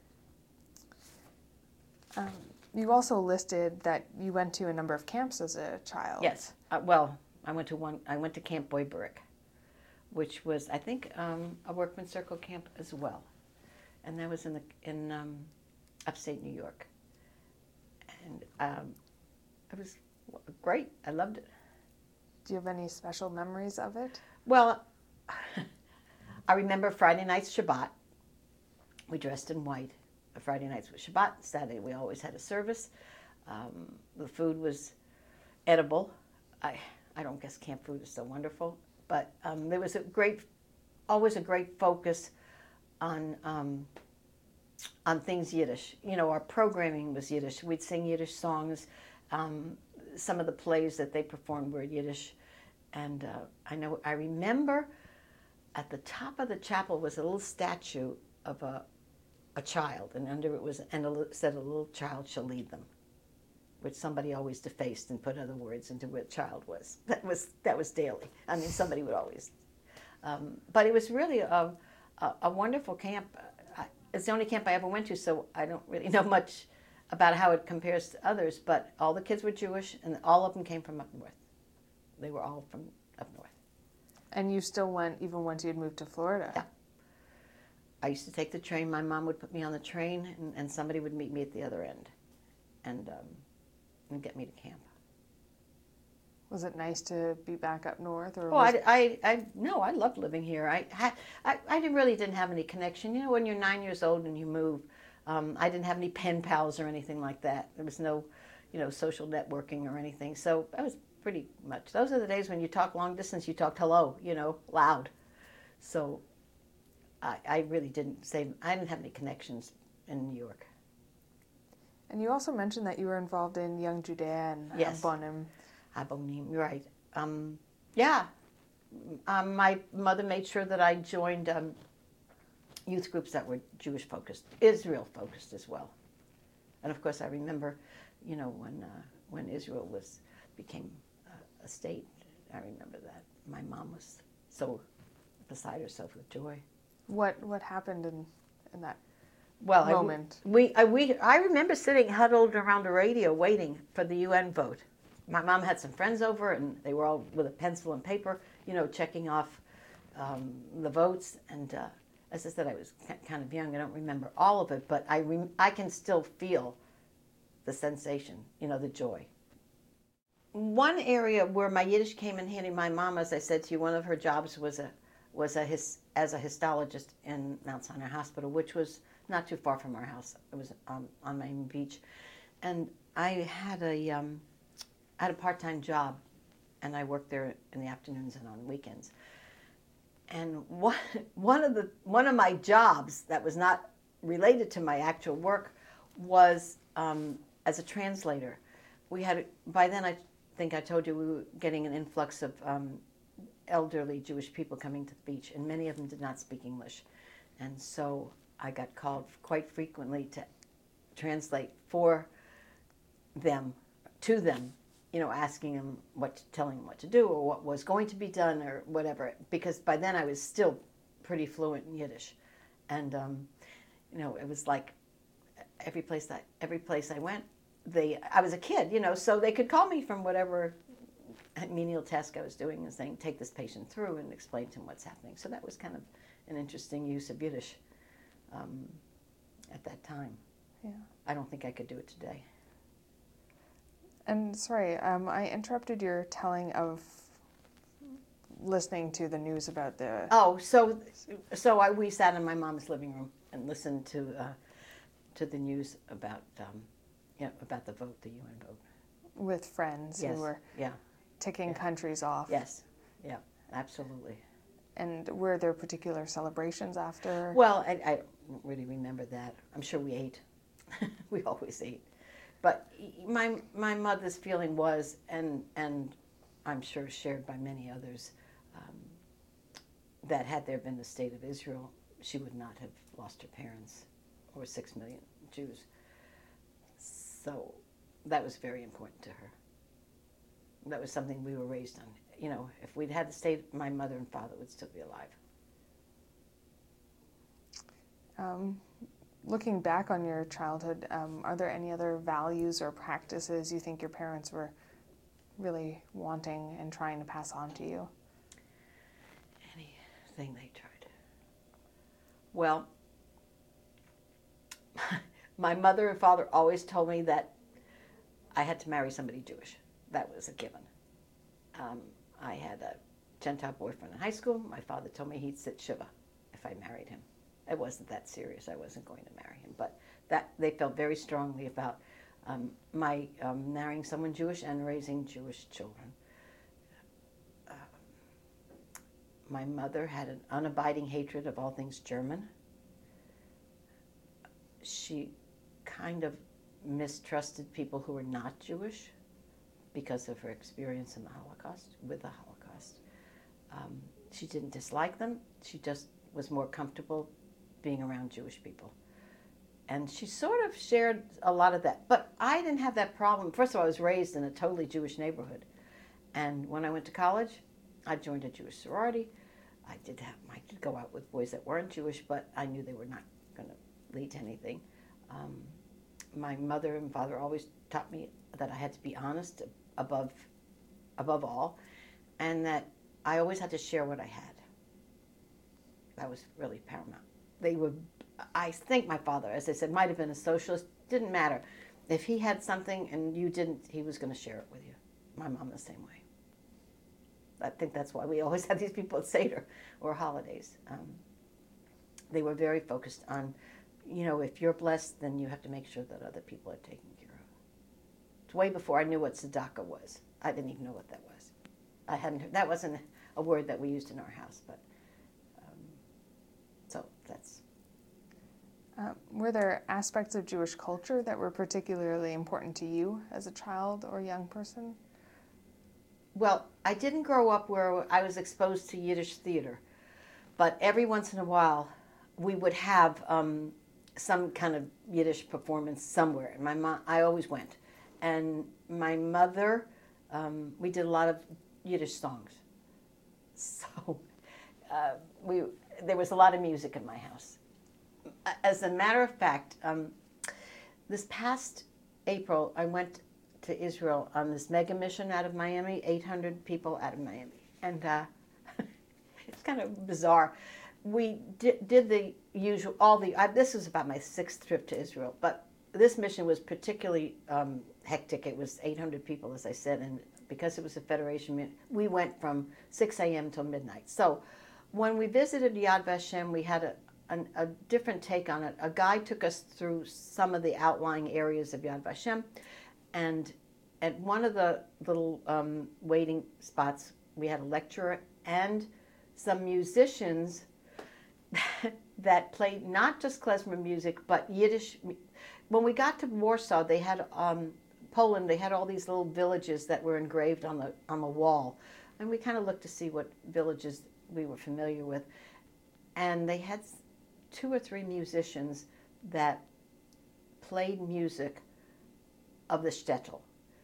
Um, you also listed that you went to a number of camps as a child. Yes. Uh, well, I went to one. I went to Camp Boybrick, which was, I think, um, a workman's circle camp as well, and that was in the in um, upstate New York. And um, it was great. I loved it. Do you have any special memories of it? Well, I remember Friday nights Shabbat. We dressed in white. Friday nights was Shabbat. Saturday we always had a service. Um, the food was edible. I I don't guess camp food is so wonderful, but um, there was a great, always a great focus on um, on things Yiddish. You know, our programming was Yiddish. We'd sing Yiddish songs. Um, some of the plays that they performed were Yiddish, and uh, I know I remember at the top of the chapel was a little statue of a a child, and under it was and it said, "A little child shall lead them," which somebody always defaced and put other words into what child was. That was that was daily. I mean, somebody would always. Um, but it was really a, a, a wonderful camp. I, it's the only camp I ever went to, so I don't really know much about how it compares to others. But all the kids were Jewish, and all of them came from up north. They were all from up north. And you still went even once you had moved to Florida? Yeah. I used to take the train. My mom would put me on the train, and, and somebody would meet me at the other end, and um, and get me to camp. Was it nice to be back up north? Or Oh, was I, I, I, no, I loved living here. I had, I, I didn't, really didn't have any connection. You know, when you're nine years old and you move, um, I didn't have any pen pals or anything like that. There was no, you know, social networking or anything. So I was pretty much. Those are the days when you talk long distance. You talked hello, you know, loud. So I, I really didn't say. I didn't have any connections in New York. And you also mentioned that you were involved in Young Judea and Yes. Abonim. Abonim, you're right. Um, yeah. Um, my mother made sure that I joined um, youth groups that were Jewish focused, Israel focused as well. And of course, I remember, you know, when uh, when Israel was became a, a state. I remember that my mom was so beside herself with joy. What what happened in in that well, moment? I, we I, we I remember sitting huddled around the radio waiting for the U N vote. My mom had some friends over, and they were all with a pencil and paper, you know, checking off um, the votes. And uh, as I said, I was kind of young. I don't remember all of it, but I re- I can still feel the sensation, you know, the joy. One area where my Yiddish came in handy, my mom, as I said to you, one of her jobs was a was a his, as a histologist in Mount Sinai Hospital, which was not too far from our house. It was um, on Miami Beach, and I had a um, I had a part-time job, and I worked there in the afternoons and on weekends. And one one of the one of my jobs that was not related to my actual work was um, as a translator. We had by then I think I told you we were getting an influx of um, elderly Jewish people coming to the beach, and many of them did not speak English, and so I got called quite frequently to translate for them, to them, you know, asking them what, telling them what to do or what was going to be done or whatever, because by then I was still pretty fluent in Yiddish, and um, you know, it was like every place that every place I went, they I was a kid, you know, so they could call me from whatever menial task I was doing and saying, take this patient through and explain to him what's happening. So that was kind of an interesting use of Yiddish um, at that time. Yeah. I don't think I could do it today. And sorry, um, I interrupted your telling of listening to the news about the... Oh, so so I, we sat in my mom's living room and listened to uh, to the news about um, you know, about the vote, the U N vote. With friends Yes. who were Yeah. ticking Yeah. countries off. Yes. Yeah. Absolutely. And were there particular celebrations after? Well, I, I don't really remember that. I'm sure we ate. We always ate. But my my mother's feeling was, and and I'm sure shared by many others, um, that had there been the state of Israel, she would not have lost her parents, or six million Jews. So that was very important to her. That was something we were raised on. You know, if we'd had the state, my mother and father would still be alive. Um, looking back on your childhood, um, are there any other values or practices you think your parents were really wanting and trying to pass on to you? Anything they tried. Well, my mother and father always told me that I had to marry somebody Jewish. That was a given. Um, I had a Gentile boyfriend in high school. My father told me he'd sit shiva if I married him. It wasn't that serious. I wasn't going to marry him. But that they felt very strongly about um, my um, marrying someone Jewish and raising Jewish children. Uh, My mother had an unabiding hatred of all things German. She kind of mistrusted people who were not Jewish because of her experience in the Holocaust, with the Holocaust. Um, she didn't dislike them. She just was more comfortable being around Jewish people. And she sort of shared a lot of that. But I didn't have that problem. First of all, I was raised in a totally Jewish neighborhood. And when I went to college, I joined a Jewish sorority. I did have, I did go out with boys that weren't Jewish, but I knew they were not going to lead to anything. Um, my mother and father always taught me that I had to be honest above, above all, and that I always had to share what I had. That was really paramount. They were, I think my father, as I said, might have been a socialist. Didn't matter. If he had something and you didn't, he was going to share it with you. My mom the same way. I think that's why we always had these people at Seder or holidays. Um, they were very focused on, you know, if you're blessed, then you have to make sure that other people are taken care of. It's way before I knew what tzedakah was. I didn't even know what that was. I hadn't heard, that wasn't a word that we used in our house, but um, so that's. Uh, were there aspects of Jewish culture that were particularly important to you as a child or young person? Well, I didn't grow up where I was exposed to Yiddish theater, but every once in a while we would have um, some kind of Yiddish performance somewhere. And my mom, I always went. And my mother, um, we did a lot of Yiddish songs. So uh, we there was a lot of music in my house. As a matter of fact, um, this past April, I went to Israel on this mega mission out of Miami, eight hundred people out of Miami. And uh, it's kind of bizarre. We did, did the usual, all the, I, this was about my sixth trip to Israel, but this mission was particularly um, hectic. It was eight hundred people, as I said, and because it was a federation, we went from six a.m. till midnight. So when we visited Yad Vashem, we had a, an, a different take on it. A guide took us through some of the outlying areas of Yad Vashem, and at one of the little um, waiting spots, we had a lecturer and some musicians that played not just klezmer music, but Yiddish. When we got to Warsaw, they had um, Poland. They had all these little villages that were engraved on the on the wall, and we kind of looked to see what villages we were familiar with. And they had two or three musicians that played music of the shtetl.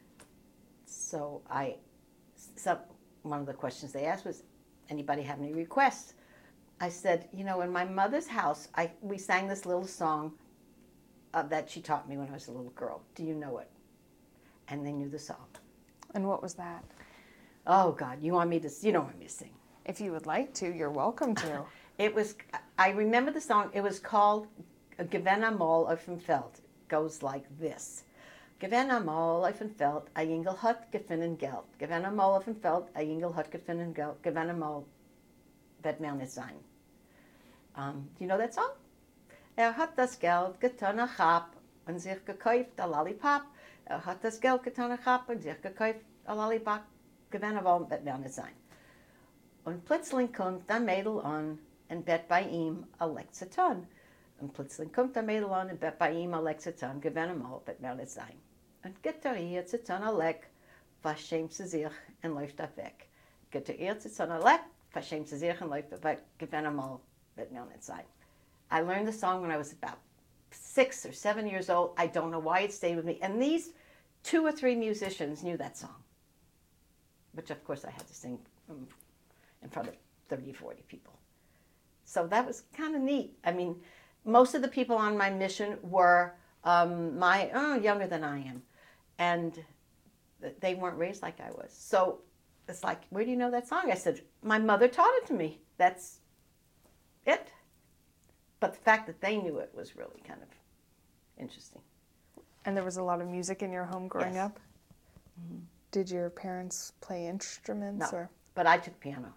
So I, some, one of the questions they asked was, anybody have any requests? I said, you know, in my mother's house, I we sang this little song uh, that she taught me when I was a little girl. Do you know it? And they knew the song. And what was that? Oh, God, you want me to, you don't want me to sing. If you would like to, you're welcome to. It was, I remember the song, it was called Gewen Amol auf dem Feld. It goes like this. Gewen Amol auf dem Feld, a Jingel hat gefunden Geld. Gewen Amol auf dem Feld, a Jingel hat gefunden Geld. Gewen Amol wird mir nicht sein. Um, do you know that song? Er hat das Geld getan, ach hab, und sich gekauft a Lollipop. Er hat das Geld getan, ach hab, und sich gekauft a Lollipop. Gewen Amol wird mir nicht sein. Und plötzlich kommt ein Mädel an und bet bei ihm a Lexaton. Und plötzlich kommt ein Mädel an und bet bei ihm a Lexaton. Gewen Amol wird mir nicht sein. Und geht er hier zu tun a Leck, verschämt sie sich und läuft er weg. Geht er hier zu tun a Leck, verschämt sie sich und läuft er weg. Gewen Amol wird mir nicht sein. I learned the song when I was about six or seven years old. I don't know why it stayed with me. And these two or three musicians knew that song, which of course I had to sing in front of thirty, forty people. So that was kind of neat. I mean, most of the people on my mission were um, my oh, younger than I am, and they weren't raised like I was. So it's like, where do you know that song? I said, my mother taught it to me. That's it. But the fact that they knew it was really kind of interesting. And there was a lot of music in your home growing Yes. up? Mm-hmm. Did your parents play instruments? No, or? but I took piano.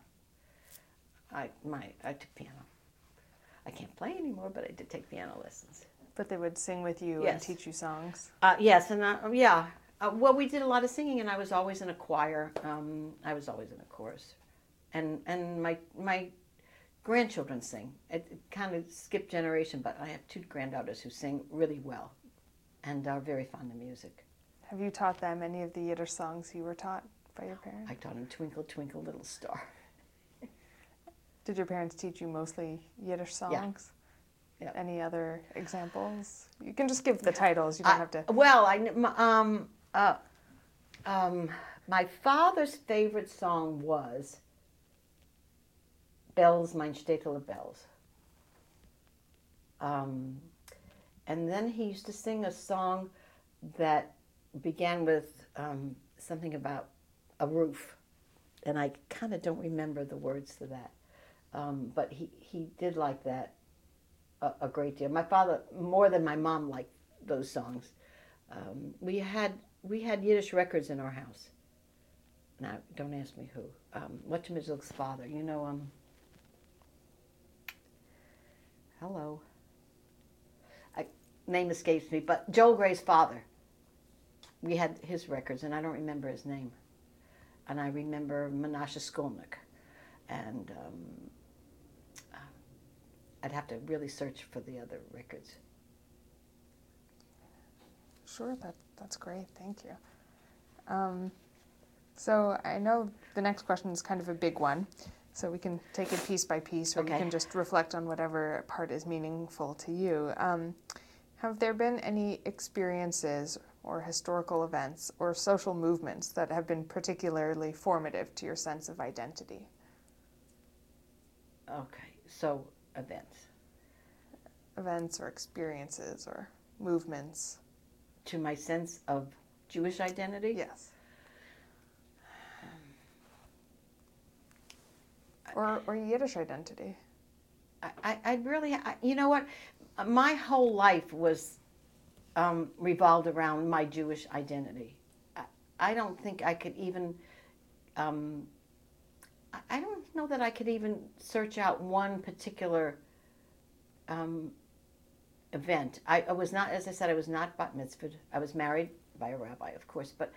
I my I took piano. I can't play anymore, but I did take piano lessons. But they would sing with you Yes. and teach you songs? Uh, yes, and uh, yeah. Uh, well, we did a lot of singing, and I was always in a choir. Um, I was always in a chorus. and and my my grandchildren sing. It, it kind of skipped generation, but I have two granddaughters who sing really well, and are very fond of music. Have you taught them any of the Yiddish songs you were taught by your parents? I taught them "Twinkle Twinkle Little Star." Did your parents teach you mostly Yiddish songs? Yeah. Yeah. Any other examples? You can just give the titles. You don't I, have to. Well, I um uh um my father's favorite song was "Bells, mein Städtele Bells." Um, and then he used to sing a song that began with um, something about a roof, and I kind of don't remember the words to that. Um, but he, he did like that a, a great deal. My father, more than my mom, liked those songs. Um, we had we had Yiddish records in our house. Now, don't ask me who. Um, Whatchamajil's father, you know. Um, hello. I, name escapes me, but Joel Gray's father. We had his records, and I don't remember his name. And I remember Menashe Skolnick, and um, I'd have to really search for the other records. Sure, that that's great. Thank you. Um, so I know the next question is kind of a big one, so we can take it piece by piece, or Okay. you can just reflect on whatever part is meaningful to you. Um, have there been any experiences or historical events or social movements that have been particularly formative to your sense of identity? Okay, so events. Events or experiences or movements? To my sense of Jewish identity? Yes. Or, or Yiddish identity? I, I, I really, I, you know what? My whole life was um, revolved around my Jewish identity. I, I don't think I could even, um, I, I don't know that I could even search out one particular um, event. I, I was not, as I said, I was not bat mitzvahed. I was married by a rabbi, of course, but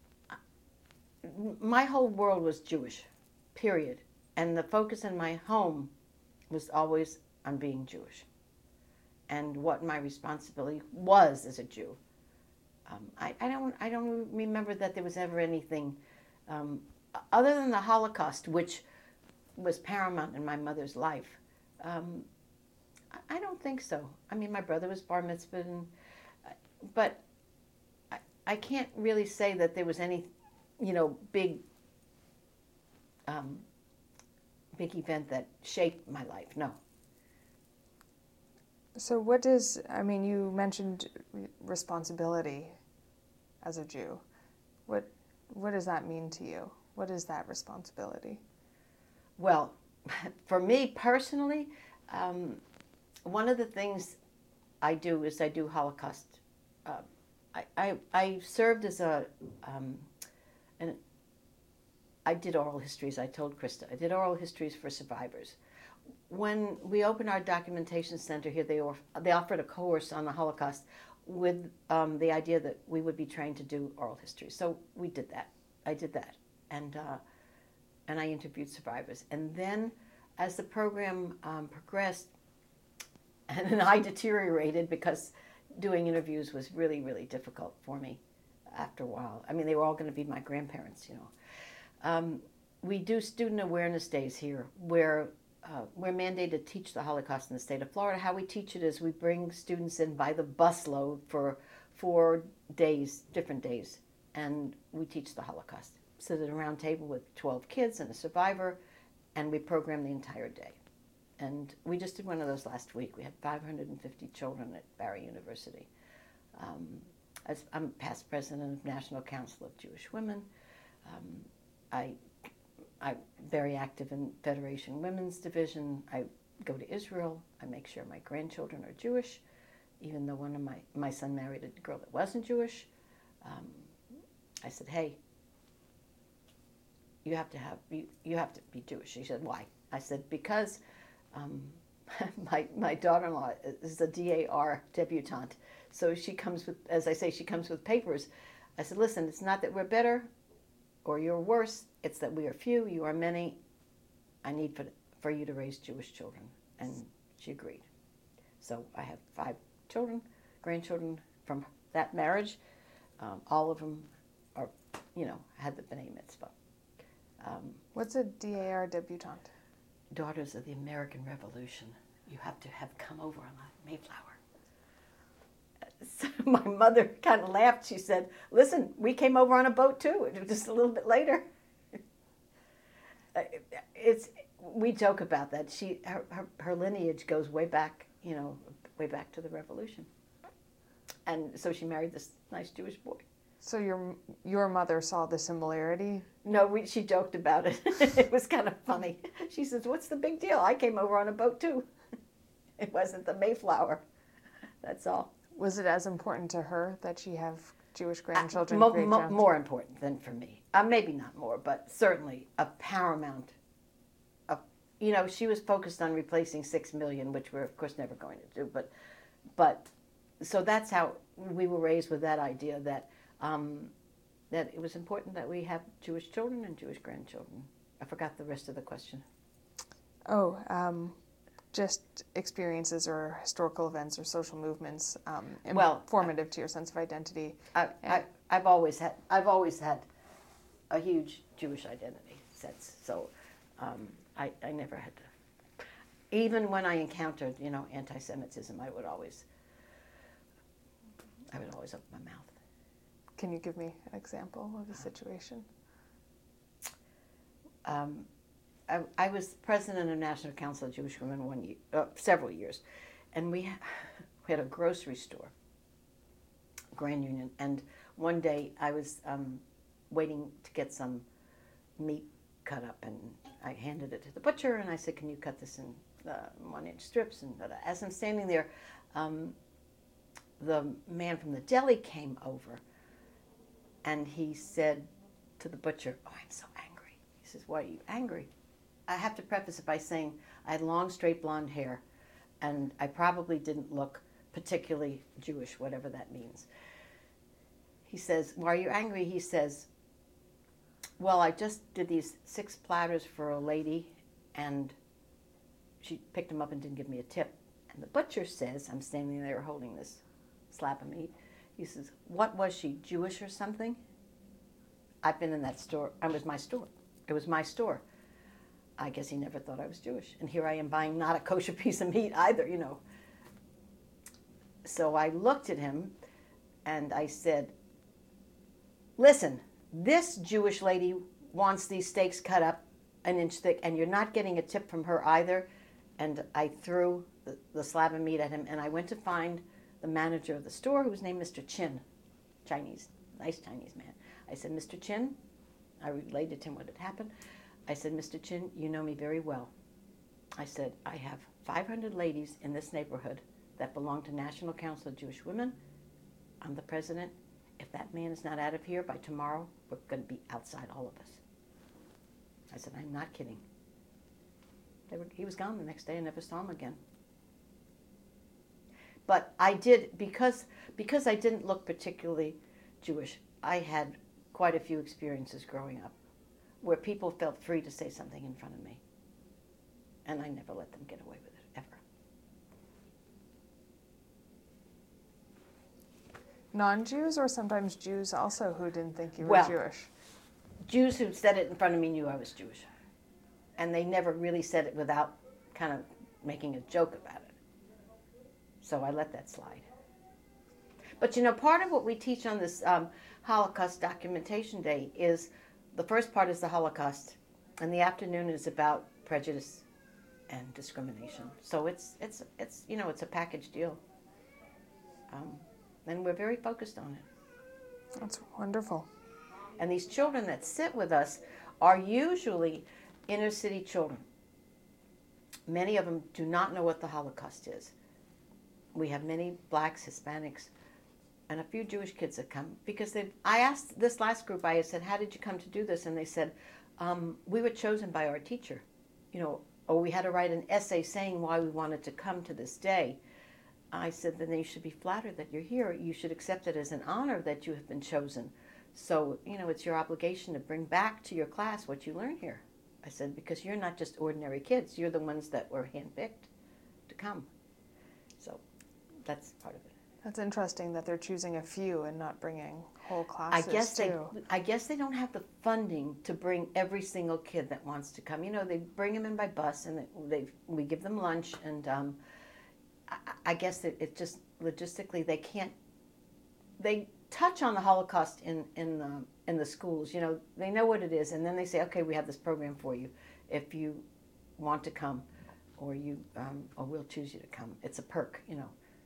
my whole world was Jewish, period. And the focus in my home was always on being Jewish and what my responsibility was as a Jew. Um, I, I don't I don't remember that there was ever anything um, other than the Holocaust, which was paramount in my mother's life. Um, I, I don't think so. I mean, my brother was bar mitzvahed, and, but I, I can't really say that there was any, you know, big um, big event that shaped my life. No. So what does, I mean, you mentioned responsibility as a Jew. What what does that mean to you? What is that responsibility? Well, for me personally, um, one of the things I do is I do Holocaust. Uh, I, I, I served as a, um, an, I did oral histories, I told Krista. I did oral histories for survivors. When we opened our documentation center here, they, off, they offered a course on the Holocaust with um, the idea that we would be trained to do oral history. So we did that. I did that. And, uh, and I interviewed survivors. And then as the program um, progressed, and I deteriorated because doing interviews was really, really difficult for me after a while. I mean, they were all going to be my grandparents, you know. Um, we do student awareness days here where uh, we're mandated to teach the Holocaust in the state of Florida. How we teach it is we bring students in by the busload for four days, different days, and we teach the Holocaust. Sit at a round table with twelve kids and a survivor, and we program the entire day. And we just did one of those last week. We had five hundred fifty children at Barry University. Um, as I'm past president of National Council of Jewish Women. Um, I, I'm very active in Federation Women's Division. I go to Israel. I make sure my grandchildren are Jewish, even though one of my, my son married a girl that wasn't Jewish. Um, I said, hey, you have to have you, you have to be Jewish. She said, why? I said, because um, my my daughter-in-law is a D A R debutante, so she comes with, as I say, she comes with papers. I said, listen, it's not that we're better or you're worse, it's that we are few, you are many, I need for, for you to raise Jewish children. And she agreed. So I have five children, grandchildren from that marriage. Um, all of them are, you know, had the B'nai Mitzvah. Um, What's a D A R debutante? Daughters of the American Revolution. You have to have come over on the Mayflower. So my mother kind of laughed. She said, listen, we came over on a boat too, just a little bit later. It's, we joke about that. She, her, her, her lineage goes way back, you know, way back to the Revolution. And so she married this nice Jewish boy. So your your mother saw the similarity? No, we, she joked about it. It was kind of funny. She says, what's the big deal? I came over on a boat too. It wasn't the Mayflower. That's all. Was it as important to her that she have Jewish grandchildren? Uh, mo- mo- more important than for me. Uh, maybe not more, but certainly a paramount. Uh, you know, she was focused on replacing six million, which we're of course never going to do. But, but, so that's how we were raised, with that idea that um, that it was important that we have Jewish children and Jewish grandchildren. I forgot the rest of the question. Oh, um, just experiences or historical events or social movements um, well, informative to your sense of identity. I, I, I've always had I've always had a huge Jewish identity sense, so um, I, I never had to. Even when I encountered, you know, anti-Semitism, I would always I would always open my mouth. Can you give me an example of a situation? Um, I, I was president of National Council of Jewish Women one year, uh, several years, and we, ha- we had a grocery store, Grand Union, and one day I was um, waiting to get some meat cut up, and I handed it to the butcher, and I said, can you cut this in uh, one-inch strips? And but as I'm standing there, um, the man from the deli came over, and he said to the butcher, oh, I'm so angry. He says, why are you angry? I have to preface it by saying I had long, straight blonde hair, and I probably didn't look particularly Jewish, whatever that means. He says, why are you angry? He says, well, I just did these six platters for a lady, and she picked them up and didn't give me a tip. And the butcher says, I'm standing there holding this slab of meat. He says, what was she, Jewish or something? I've been in that store. It was my store. It was my store. I guess he never thought I was Jewish. And here I am buying not a kosher piece of meat either, you know. So I looked at him and I said, listen, this Jewish lady wants these steaks cut up an inch thick, and you're not getting a tip from her either. And I threw the, the slab of meat at him, and I went to find the manager of the store, who was named Mister Chin, Chinese, nice Chinese man. I said, Mister Chin, I related to him what had happened. I said, Mister Chin, you know me very well. I said, I have five hundred ladies in this neighborhood that belong to National Council of Jewish Women. I'm the president. If that man is not out of here by tomorrow, we're going to be outside, all of us. I said, I'm not kidding. They were, he was gone the next day. I never saw him again. But I did, because, because I didn't look particularly Jewish, I had quite a few experiences growing up where people felt free to say something in front of me. And I never let them get away with it, ever. Non-Jews, or sometimes Jews also who didn't think you were Well, Jewish? Jews who said it in front of me knew I was Jewish. And they never really said it without kind of making a joke about it. So I let that slide. But you know, part of what we teach on this um, Holocaust Documentation Day is, the first part is the Holocaust, and the afternoon is about prejudice and discrimination. So it's, it's, it's you know, it's a package deal. Um, and we're very focused on it. That's wonderful. And these children that sit with us are usually inner city children. Many of them do not know what the Holocaust is. We have many blacks, Hispanics, and a few Jewish kids that come because they. I asked this last group, I said, how did you come to do this? And they said, um, we were chosen by our teacher, you know, or we had to write an essay saying why we wanted to come to this day. I said, then you should be flattered that you're here. You should accept it as an honor that you have been chosen. So, you know, it's your obligation to bring back to your class what you learn here. I said, because you're not just ordinary kids. You're the ones that were handpicked to come. So that's part of it. That's interesting that they're choosing a few and not bringing whole I classes guess they, too. I guess they don't have the funding to bring every single kid that wants to come. You know, they bring them in by bus, and they, they we give them lunch, and um, I, I guess that it just logistically they can't. They touch on the Holocaust in in the in the schools. You know, they know what it is, and then they say, okay, we have this program for you, if you want to come, or you um, or we'll choose you to come. It's a perk, you know.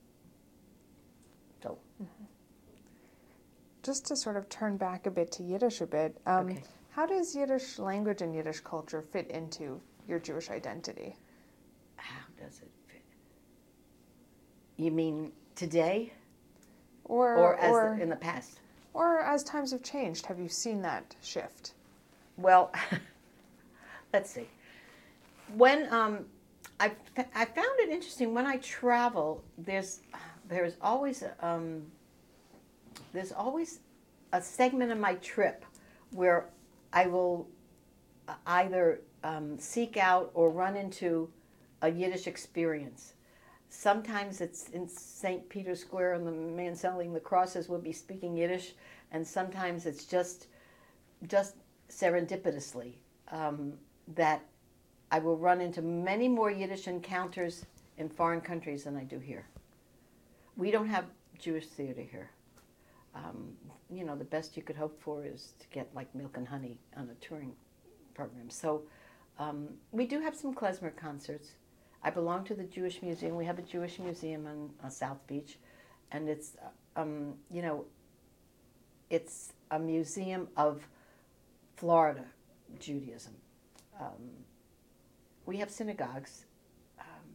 So. Mm-hmm. Just to sort of turn back a bit to Yiddish a bit, um, Okay. how does Yiddish language and Yiddish culture fit into your Jewish identity? How does it fit? You mean today, Or, or as or, the, in the past? or as times have changed, have you seen that shift? Well, let's see. When um, I I found it interesting when I travel. There's there's always um, there's always a segment of my trip where I will either um, seek out or run into a Yiddish experience. Sometimes it's in Saint Peter's Square and the man selling the crosses will be speaking Yiddish, and sometimes it's just just serendipitously um, that I will run into many more Yiddish encounters in foreign countries than I do here. We don't have Jewish theater here. Um, you know, the best you could hope for is to get like Milk and Honey on a touring program. So um, we do have some klezmer concerts. I belong to the Jewish Museum. We have a Jewish museum on, on South Beach, and it's, um, you know, it's a museum of Florida Judaism. Um, we have synagogues. Um,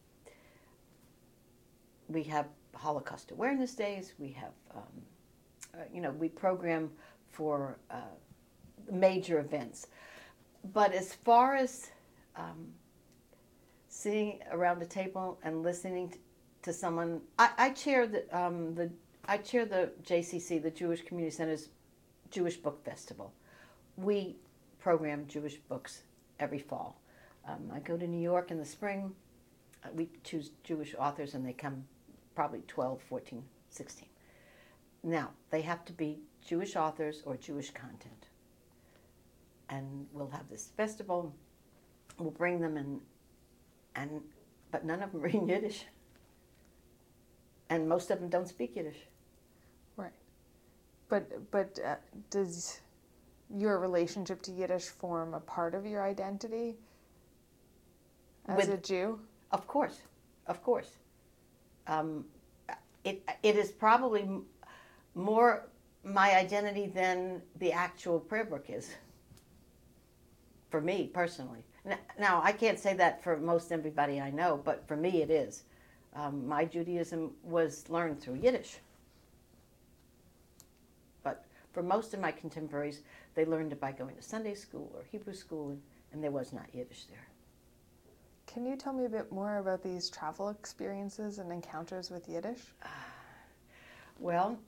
we have Holocaust Awareness Days. We have, um, uh, you know, we program for uh, major events. But as far as um, sitting around the table and listening to, to someone, I, I chair the um, the I chair the J C C, the Jewish Community Center's Jewish Book Festival. We program Jewish books every fall. Um, I go to New York in the spring. Uh, we choose Jewish authors, and they come probably twelve, fourteen, sixteen. Now, they have to be Jewish authors or Jewish content. And we'll have this festival. We'll bring them in, and but none of them read Yiddish. And most of them don't speak Yiddish. Right. But, but uh, does your relationship to Yiddish form a part of your identity as With, a Jew? Of course, of course. Um, it it is probably m- more my identity than the actual prayer book is. For me personally. Now, now I can't say that for most everybody I know, but for me it is. Um, my Judaism was learned through Yiddish. But for most of my contemporaries, they learned it by going to Sunday school or Hebrew school, and, and there was not Yiddish there. Can you tell me a bit more about these travel experiences and encounters with Yiddish? Uh, well,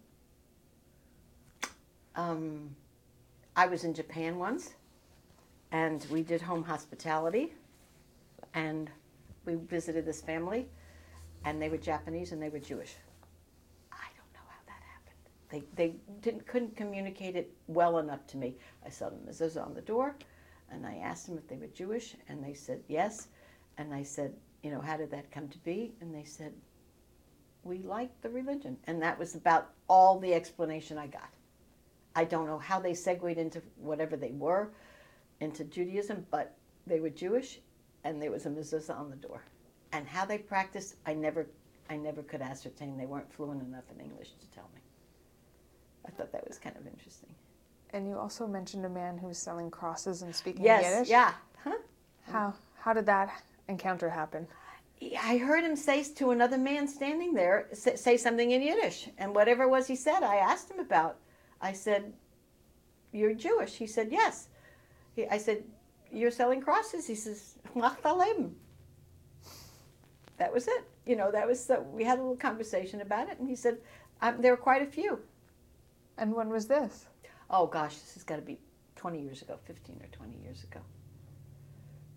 um, I was in Japan once, and we did home hospitality, and we visited this family, and they were Japanese and they were Jewish. I don't know how that happened. They they didn't couldn't communicate it well enough to me. I saw the mezuzah on the door, and I asked them if they were Jewish, and they said yes. And I said, you know, how did that come to be? And they said, we like the religion. And that was about all the explanation I got. I don't know how they segued into whatever they were, into Judaism, but they were Jewish, and there was a mezuzah on the door. And how they practiced, I never, I never could ascertain. They weren't fluent enough in English to tell me. I thought that was kind of interesting. And you also mentioned a man who was selling crosses and speaking Yes, Yiddish. yeah. Huh? How how did that encounter happen? I heard him say to another man standing there, say something in Yiddish. And whatever it was he said, I asked him about. I said, you're Jewish? He said, yes. He, I said, you're selling crosses? He says, Mach Leben. That was it. You know, that was, the, we had a little conversation about it. And he said, um, there were quite a few. And when was this? Oh, gosh, this has got to be twenty years ago, fifteen or twenty years ago.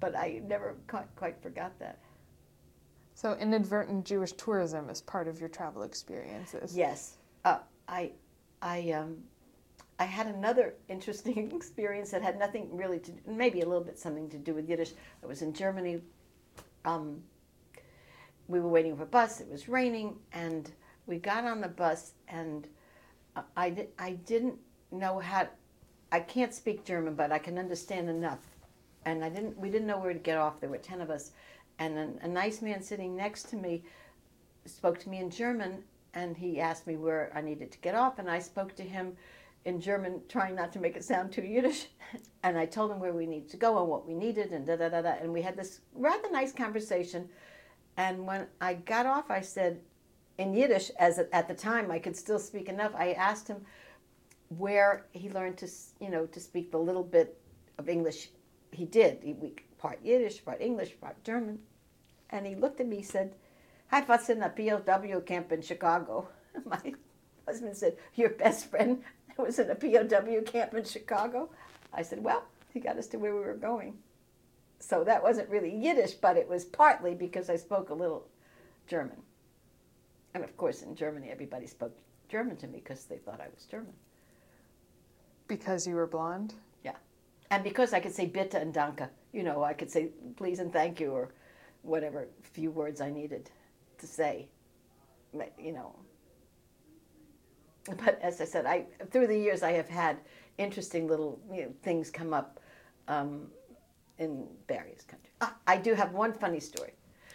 but I never quite, quite forgot that. So inadvertent Jewish tourism is part of your travel experiences. Yes. Uh, I, I, um, I had another interesting experience that had nothing really to, maybe a little bit something to do with Yiddish. I was in Germany. Um, we were waiting for a bus. It was raining, and we got on the bus, and I, di- I didn't know how. I can't speak German, but I can understand enough. And I didn't. We didn't know where to get off. There were ten of us, and a, a nice man sitting next to me spoke to me in German, and he asked me where I needed to get off, and I spoke to him in German, trying not to make it sound too Yiddish. And I told him where we needed to go and what we needed, and da da da da. And we had this rather nice conversation. And when I got off, I said, in Yiddish, as at the time I could still speak enough, I asked him where he learned to, you know, to speak the little bit of English he did. He, we, part Yiddish, part English, part German. And he looked at me and said, I was in a P O W camp in Chicago. My husband said, your best friend was in a P O W camp in Chicago? I said, well, he got us to where we were going. So that wasn't really Yiddish, but it was partly because I spoke a little German. And of course, in Germany, everybody spoke German to me because they thought I was German. Because you were blonde? Yeah. And because I could say bitte and danke. You know, I could say please and thank you, or whatever few words I needed to say. You know. But as I said, I through the years, I have had interesting little, you know, things come up um, in various countries. Ah, I do have one funny story.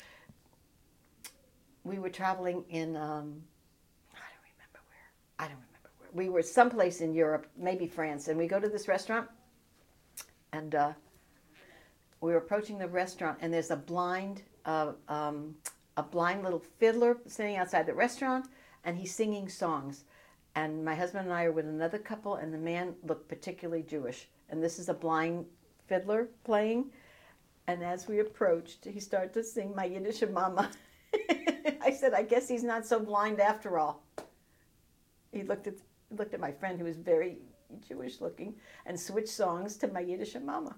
We were traveling in, um, I don't remember where. I don't remember where. We were someplace in Europe, maybe France, and we go to this restaurant, and uh, we were approaching the restaurant, and there's a blind, uh, um, a blind little fiddler sitting outside the restaurant, and he's singing songs. And my husband and I are with another couple, and the man looked particularly Jewish. And this is a blind fiddler playing. And as we approached, he started to sing My Yiddish Mama. I said, I guess he's not so blind after all. He looked at looked at my friend, who was very Jewish looking, and switched songs to My Yiddish Mama.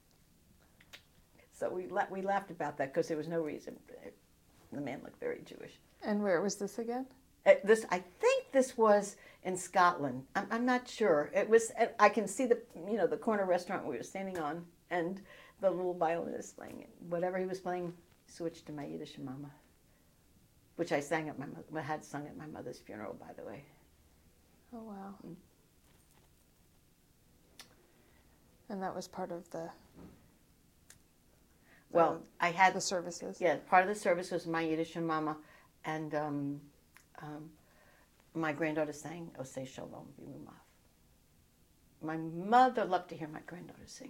So we la- we laughed about that because there was no reason. The man looked very Jewish. And where was this again? Uh, this, I think this was in Scotland. I'm, I'm not sure. It was. I can see the, you know, the corner restaurant we were standing on, and the little violinist playing it. Whatever he was playing, switched to My Yiddish Mama, which I sang at my mo- had sung at my mother's funeral, by the way. Oh wow! Mm. And that was part of the. the Well, I had the services. Yeah, part of the service was My Yiddish Mama, and. Um, Um, my granddaughter sang Oseh Shalom V'Rumav. My mother loved to hear my granddaughter sing.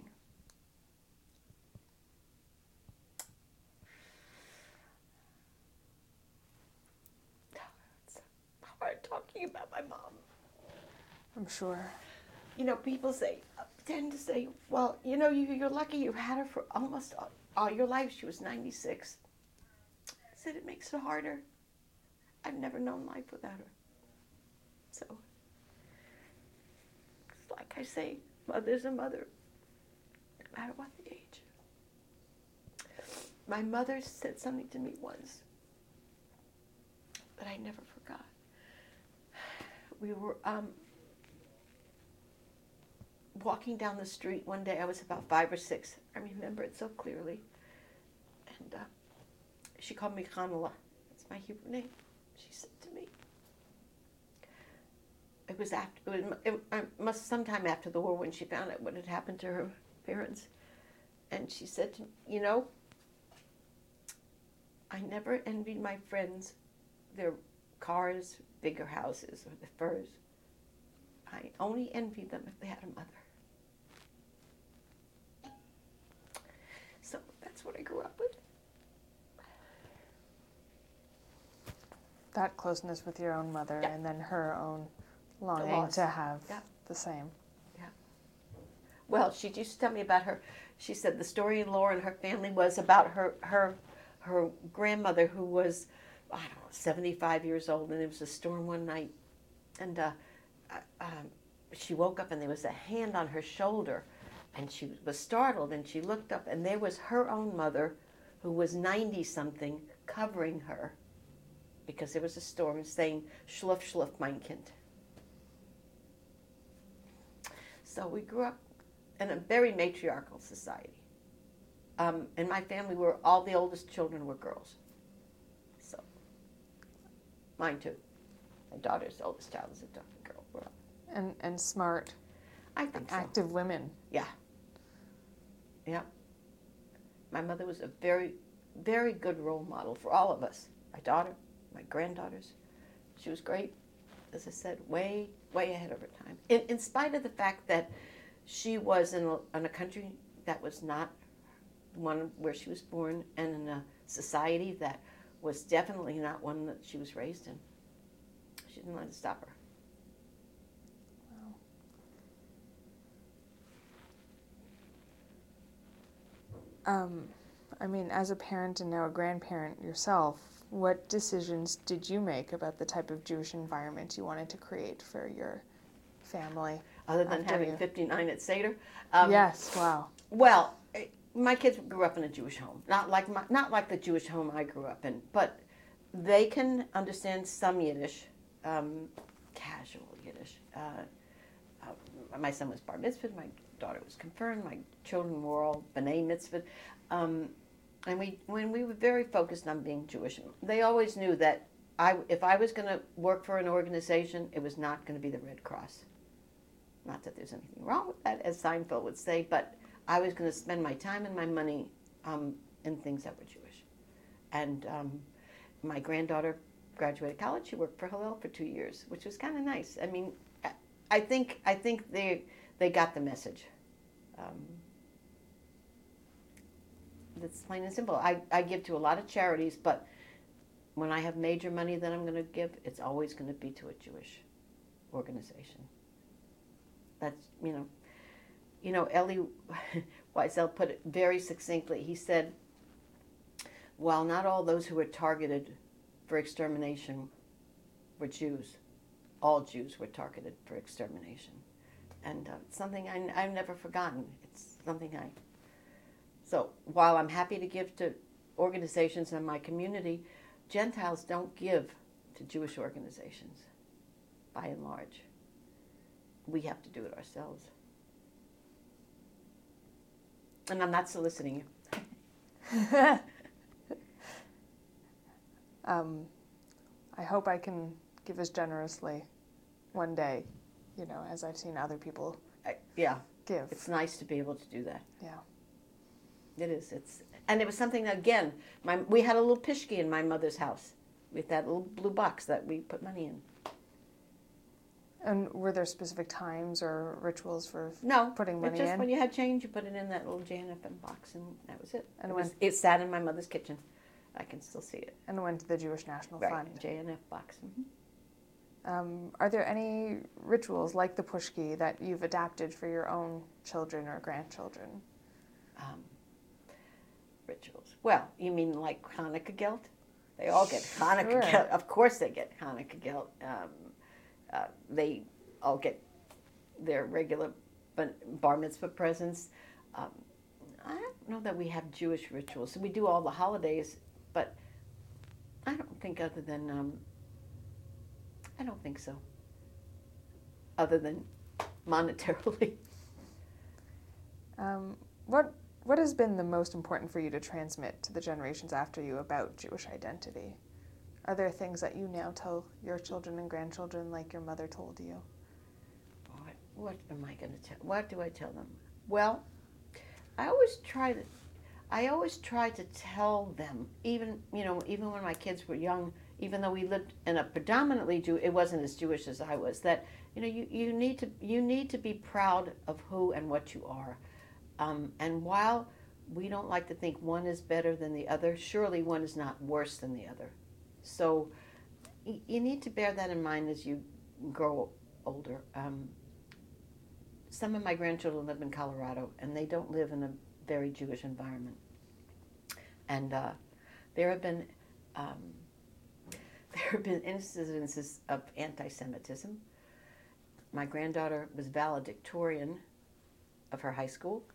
It's hard talking about my mom. I'm sure. You know, people say, tend to say, well, you know, you, you're lucky you had her for almost all, all your life. She was ninety-six. I said, it makes it harder. I've never known life without her. So, it's like I say, mother's a mother, no matter what the age. My mother said something to me once that I never forgot. We were um, walking down the street one day. I was about five or six. I remember it so clearly. And uh, she called me Chanala. That's my Hebrew name. She said to me, it was after, it, was, it, it must sometime after the war when she found out what had happened to her parents. And she said to me, you know, I never envied my friends their cars, bigger houses, or the furs. I only envied them if they had a mother. So that's what I grew up with. That closeness with your own mother, Yeah. and then her own longing loss. to have Yeah. the same. Yeah. Well, she used to tell me about her. She said the story in Laura and her family was about her her her grandmother, who was, I don't know, seventy-five years old, and there was a storm one night, and uh, uh, um, she woke up and there was a hand on her shoulder, And she was startled, and she looked up, and there was her own mother, who was ninety-something, covering her because there was a storm, saying, "Schluff, schluff, mein Kind." So we grew up in a very matriarchal society. Um, in my family, where all the oldest children were girls. So, mine too. My daughter's oldest child is a girl. Well, And and smart, I think so. active women. Yeah. Yeah. My mother was a very, very good role model for all of us. My daughter, my granddaughters. She was great, as I said, way, way ahead of her time. In, in spite of the fact that she was in a, in a country that was not one where she was born, and in a society that was definitely not one that she was raised in. She didn't let it stop her. Um, I mean, as a parent and now a grandparent yourself, what decisions did you make about the type of Jewish environment you wanted to create for your family? Other than after having you- fifty-nine at Seder. Um, Yes, wow. Well, eh, my kids grew up in a Jewish home, not like my, not like the Jewish home I grew up in, but they can understand some Yiddish, um, casual Yiddish. Uh, uh, my son was bar mitzvahed, my daughter was confirmed, my children were all b'nai mitzvahed, um, and we when we were very focused on being Jewish. They always knew that I, if I was going to work for an organization, it was not going to be the Red Cross. Not that there's anything wrong with that, as Seinfeld would say, but I was going to spend my time and my money um, in things that were Jewish. And um, my granddaughter graduated college. She worked for Hillel for two years, which was kind of nice. I mean, I, I think I think they they got the message. Um, that's plain and simple. I, I give to a lot of charities, but when I have major money that I'm going to give, it's always going to be to a Jewish organization. That's, you know, you know, Elie Wiesel put it very succinctly. He said, while not all those who were targeted for extermination were Jews, all Jews were targeted for extermination. And uh, it's something I, I've never forgotten. It's something I... So while I'm happy to give to organizations in my community, Gentiles don't give to Jewish organizations, by and large. We have to do it ourselves. And I'm not soliciting you. um, I hope I can give as generously one day, you know, as I've seen other people I, yeah, give. it's nice to be able to do that. Yeah. It is. It's and it was something that, again, my we had a little pishki in my mother's house with that little blue box that we put money in. And were there specific times or rituals for No, putting money it's just in? when you had change, you put it in that little J N F M box, and that was it. And it, when- was, it sat in my mother's kitchen. I can still see it. And went to the Jewish National Right, Fund. J N F box. Mm-hmm. Um, are there any rituals like the pushki that you've adapted for your own children or grandchildren? Um, rituals. Well, you mean like Hanukkah gelt? They all get Hanukkah Sure. gelt. Of course they get Hanukkah gelt. Um, uh, they all get their regular bar mitzvah presents. Um, I don't know that we have Jewish rituals. So we do all the holidays, but I don't think other than, um, I don't think so. Other than monetarily. Um, what what has been the most important for you to transmit to the generations after you about Jewish identity? Are there things that you now tell your children and grandchildren like your mother told you? What, what am I going to tell? What do I tell them? Well, I always try to, I always try to tell them, even, you know, even when my kids were young, even though we lived in a predominantly Jew, it wasn't as Jewish as I was, that, you know, you, you need to, you need to be proud of who and what you are. Um, and while we don't like to think one is better than the other, surely one is not worse than the other. So y- you need to bear that in mind as you grow older. Um, some of my grandchildren live in Colorado, and they don't live in a very Jewish environment. And uh, there have been um, there have been incidences of anti-Semitism. My granddaughter was valedictorian of her high school,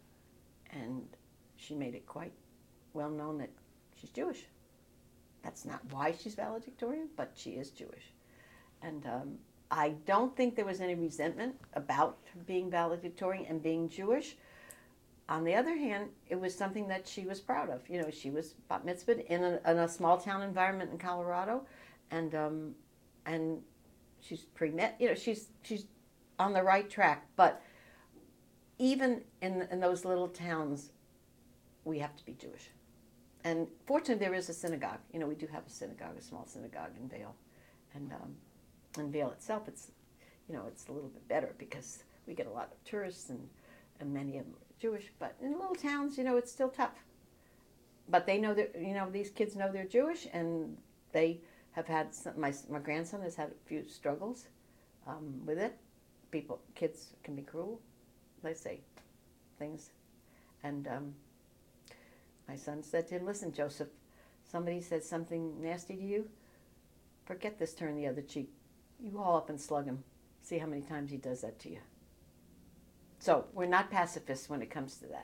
and she made it quite well known that she's Jewish. That's not why she's valedictorian, but she is Jewish. And um, I don't think there was any resentment about being valedictorian and being Jewish. On the other hand, it was something that she was proud of. You know, she was bat mitzvahed in a, in a small town environment in Colorado, and um, and she's pre-med. You know, she's she's on the right track. But even in in those little towns, we have to be Jewish. And fortunately, there is a synagogue. You know, we do have a synagogue, a small synagogue in Vail, and um, in Vail itself, it's you know it's a little bit better because we get a lot of tourists and and many of them Jewish, but in little towns, you know, it's still tough. But they know that, you know, these kids know they're Jewish, and they have had, some, my my grandson has had a few struggles um, with it. People, kids can be cruel, they say things. And um, my son said to him, listen, Joseph, somebody said something nasty to you, forget this, turn the other cheek. You haul up and slug him. See how many times he does that to you. So we're not pacifists when it comes to that.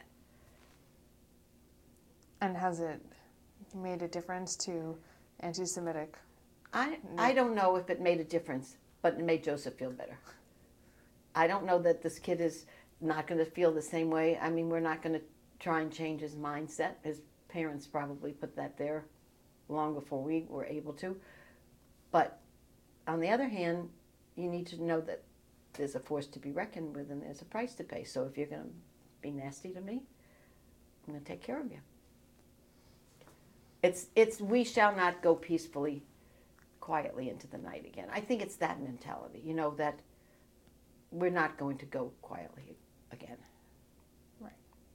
And has it made a difference to anti-Semitic? I I don't know if it made a difference, but it made Joseph feel better. I don't know that this kid is not going to feel the same way. I mean, we're not going to try and change his mindset. His parents probably put that there long before we were able to. But on the other hand, you need to know that there's a force to be reckoned with and there's a price to pay. So if you're going to be nasty to me, I'm going to take care of you. It's, it's we shall not go peacefully, quietly into the night again. I think it's that mentality, you know, that we're not going to go quietly again. Right.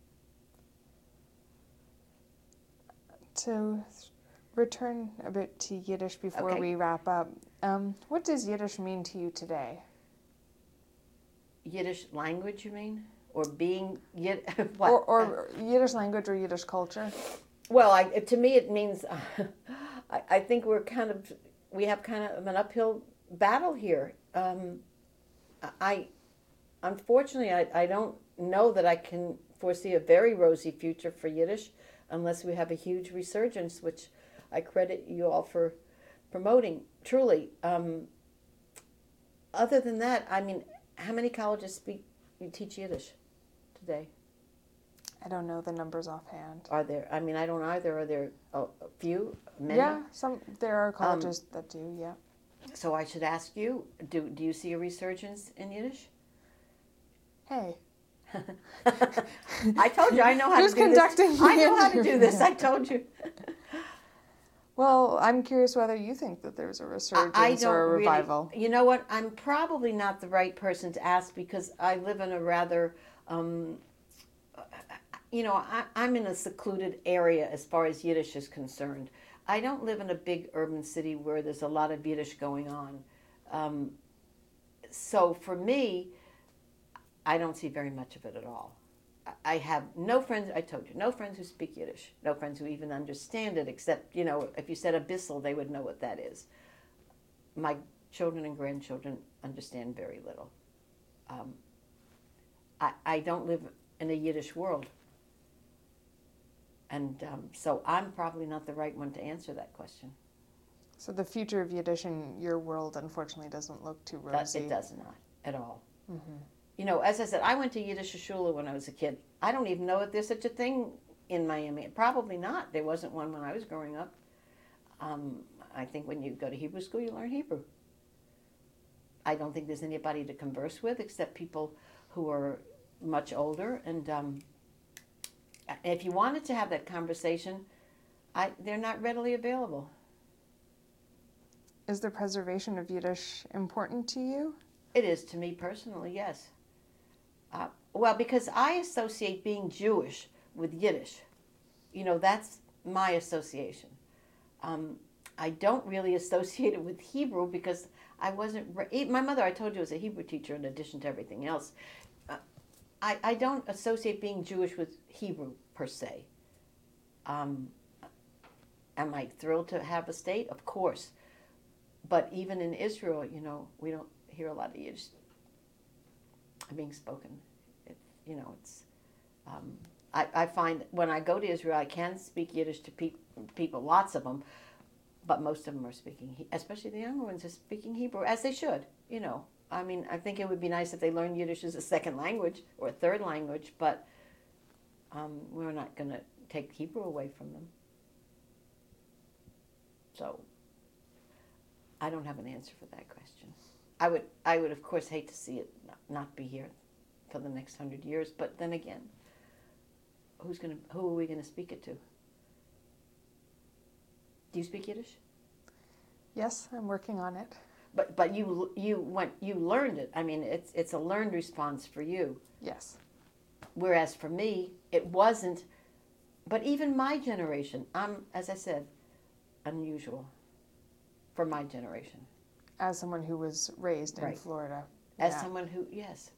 To return a bit to Yiddish before Okay. we wrap up, um, what does Yiddish mean to you today? Yiddish language, you mean? Or being Yid? What? Or, or Yiddish language or Yiddish culture? Well, I, to me, it means uh, I, I think we're kind of we have kind of an uphill battle here. Um, I unfortunately I, I don't know that I can foresee a very rosy future for Yiddish unless we have a huge resurgence, which I credit you all for promoting. Truly, um, other than that, I mean. How many colleges speak you teach Yiddish today? I don't know the numbers offhand. Are there? I mean, I don't either. Are there a, a few? Many? Yeah, some there are colleges um, that do. Yeah. So I should ask you: Do do you see a resurgence in Yiddish? Hey. I told you I know how Who's to do conducting this. the I know how to interview? do this. I told you. Well, I'm curious whether you think that there's a resurgence I don't or a really, revival. You know what? I'm probably not the right person to ask because I live in a rather, um, you know, I, I'm in a secluded area as far as Yiddish is concerned. I don't live in a big urban city where there's a lot of Yiddish going on. Um, so for me, I don't see very much of it at all. I have no friends, I told you, no friends who speak Yiddish, no friends who even understand it, except, you know, if you said abyssal, they would know what that is. My children and grandchildren understand very little. Um, I, I don't live in a Yiddish world. And um, so I'm probably not the right one to answer that question. So the future of Yiddish in your world, unfortunately, doesn't look too rosy. It does not, at all. Mm-hmm. You know, as I said, I went to Yiddish shul when I was a kid. I don't even know if there's such a thing in Miami. Probably not. There wasn't one when I was growing up. Um, I think when you go to Hebrew school, you learn Hebrew. I don't think there's anybody to converse with except people who are much older. And um, if you wanted to have that conversation, I, they're not readily available. Is the preservation of Yiddish important to you? It is to me personally, yes. Uh, well, because I associate being Jewish with Yiddish. You know, that's my association. Um, I don't really associate it with Hebrew because I wasn't... Re- my mother, I told you, was a Hebrew teacher in addition to everything else. Uh, I, I don't associate being Jewish with Hebrew, per se. Um, am I thrilled to have a state? Of course. But even in Israel, you know, we don't hear a lot of Yiddish being spoken. It, you know, it's um, I, I find when I go to Israel, I can speak Yiddish to pe- people, lots of them, but most of them are speaking, especially the younger ones, are speaking Hebrew, as they should, you know. I mean, I think it would be nice if they learned Yiddish as a second language or a third language, but um, we're not going to take Hebrew away from them. So I don't have an answer for that question. I would, I would of course, hate to see it not be here for the next hundred years, but then again, who's going to, who are we going to speak it to? Do you speak Yiddish? Yes, I'm working on it. But but you you went you learned it. I mean, it's it's a learned response for you. Yes. Whereas for me, it wasn't. But even my generation, I'm, as I said, unusual for my generation. As someone who was raised in Right. Florida. As Yeah. someone who, yes.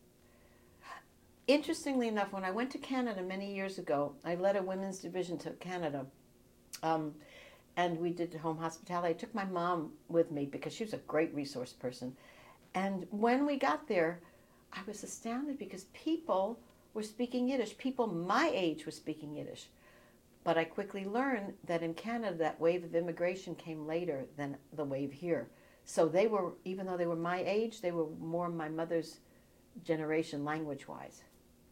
Interestingly enough, when I went to Canada many years ago, I led a women's division to Canada. Um, and we did home hospitality. I took my mom with me because she was a great resource person. And when we got there, I was astounded because people were speaking Yiddish. People my age were speaking Yiddish. But I quickly learned that in Canada, that wave of immigration came later than the wave here. So they were, even though they were my age, they were more my mother's generation language-wise.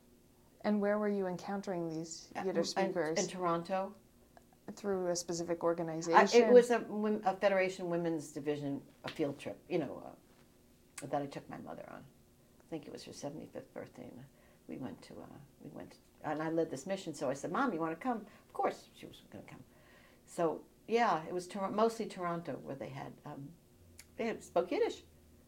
And where were you encountering these Yiddish speakers? In, in Toronto. Through a specific organization? I, it was a, a Federation Women's Division, a field trip, you know, uh, that I took my mother on. I think it was her seventy-fifth birthday, and we went to, uh, we went, to, and I led this mission, so I said, Mom, you want to come? Of course she was going to come. So, yeah, it was Tor- mostly Toronto where they had, um, they had, spoke Yiddish.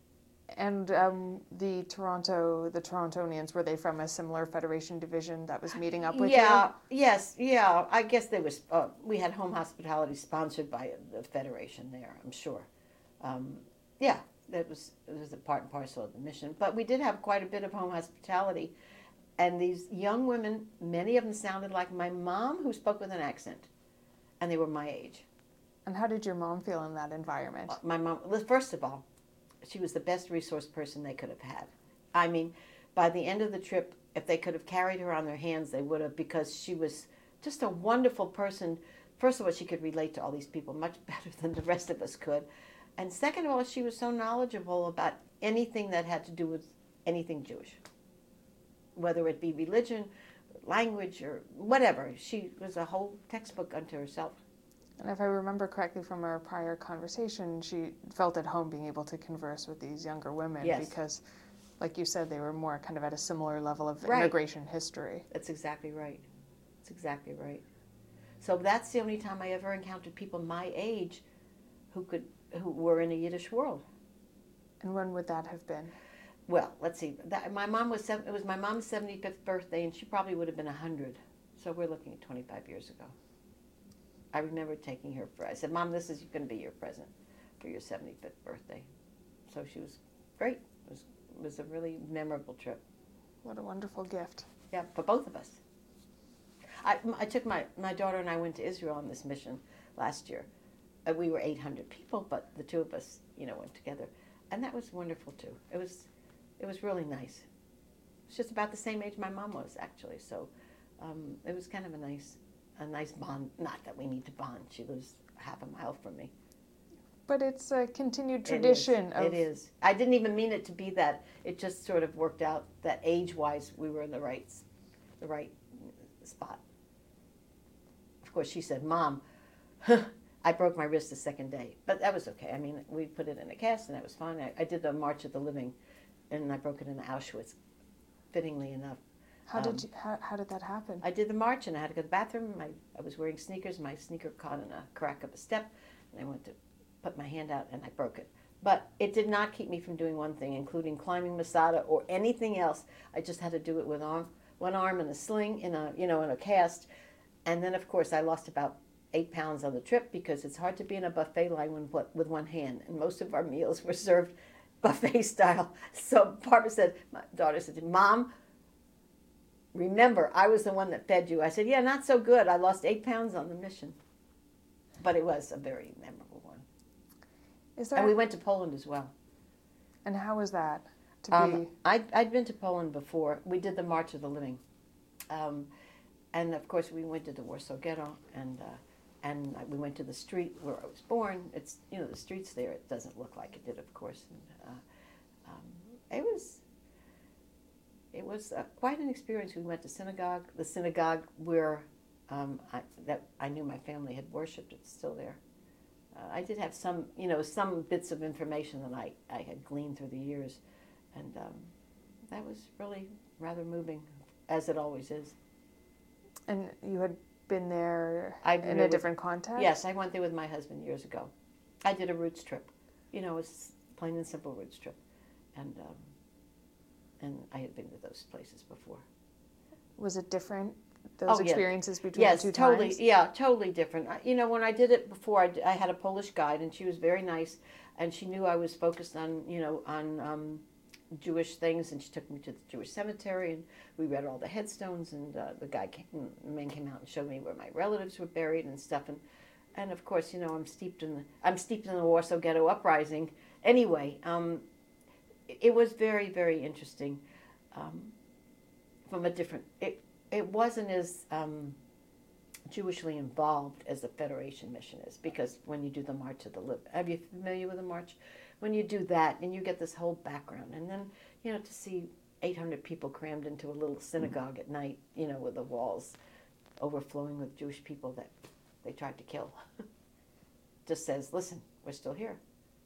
And um, the Toronto, the Torontonians, were they from a similar Federation division that was meeting up with yeah, you? Yes, yeah. I guess they was. Uh, we had home hospitality sponsored by the Federation there. I'm sure. Um, yeah, that was it was a part and parcel of the mission. But we did have quite a bit of home hospitality, and these young women, many of them sounded like my mom, who spoke with an accent, and they were my age. And how did your mom feel in that environment? Uh, my mom. First of all, she was the best resource person they could have had. I mean, by the end of the trip, if they could have carried her on their hands, they would have, because she was just a wonderful person. First of all, she could relate to all these people much better than the rest of us could. And second of all, she was so knowledgeable about anything that had to do with anything Jewish, whether it be religion, language, or whatever. She was a whole textbook unto herself. And if I remember correctly from our prior conversation, she felt at home being able to converse with these younger women Yes. because, like you said, they were more kind of at a similar level of Right. immigration history. That's exactly right. That's exactly right. So that's the only time I ever encountered people my age who could who were in a Yiddish world. And when would that have been? Well, let's see. That, my mom was seven, it was my mom's seventy-fifth birthday, and she probably would have been a hundred. So we're looking at twenty-five years ago. I remember taking her for. I said, "Mom, this is going to be your present for your seventy-fifth birthday." So she was great. It was it was a really memorable trip. What a wonderful gift. Yeah, for both of us. I, I took my, my daughter and I went to Israel on this mission last year. Uh, we were eight hundred people, but the two of us, you know, went together, and that was wonderful too. It was, it was really nice. It's just about the same age my mom was actually, so um, it was kind of a nice, a nice bond. Not that we need to bond. She lives half a mile from me. But it's a continued tradition It is. of... It is. I didn't even mean it to be that. It just sort of worked out that age-wise we were in the right, the right spot. Of course, she said, "Mom, I broke my wrist the second day," but that was okay. I mean, we put it in a cast, and that was fine. I, I did the March of the Living, and I broke it in Auschwitz, fittingly enough. How Um, did you, how, how did that happen? I did the march, and I had to go to the bathroom. My, I was wearing sneakers. My sneaker caught in a crack of a step, and I went to put my hand out, and I broke it. But it did not keep me from doing one thing, including climbing Masada or anything else. I just had to do it with arm, one arm in a sling, in a you know in a cast, and then of course I lost about eight pounds on the trip because it's hard to be in a buffet line with with one hand, and most of our meals were served buffet style. So Barbara said, my daughter said, "Mom, remember, I was the one that fed you." I said, "Yeah, not so good. I lost eight pounds on the mission." But it was a very memorable one. Is there, And we went to Poland as well. and how was that to Um, be... I'd, I'd been to Poland before. We did the March of the Living. Um, and of course we went to the Warsaw Ghetto, and uh, and we went to the street where I was born. It's, you know, the streets there. It doesn't look like it did, of course. And, uh, um, it was it was uh, quite an experience. We went to synagogue, the synagogue where um, I, that I knew my family had worshipped. It's still there. Uh, I did have some, you know, some bits of information that I, I had gleaned through the years, and um, that was really rather moving, as it always is. And you had been there I've in been a different context? Yes, I went there with my husband years ago. I did a roots trip. You know, it's plain and simple roots trip, and um, and I had been to those places before. Was it different? Those Oh, yeah. experiences between Yes, the two totally. times? Yeah, totally different. I- You know, when I did it before, I, d- I had a Polish guide, and she was very nice, and she knew I was focused on, you know, on um, Jewish things, and she took me to the Jewish cemetery, and we read all the headstones, and uh, the guy came, the man came out and showed me where my relatives were buried and stuff, and and of course, you know, I'm steeped in the I'm steeped in the Warsaw Ghetto uprising. Anyway, um, it, it was very, very interesting, um, from a different. It it wasn't as um, Jewishly involved as the Federation mission is, because when you do the March of the Lib, are you familiar with the March? When you do that, and you get this whole background, and then, you know, to see eight hundred people crammed into a little synagogue at night, you know, with the walls overflowing with Jewish people that they tried to kill, just says, listen, we're still here.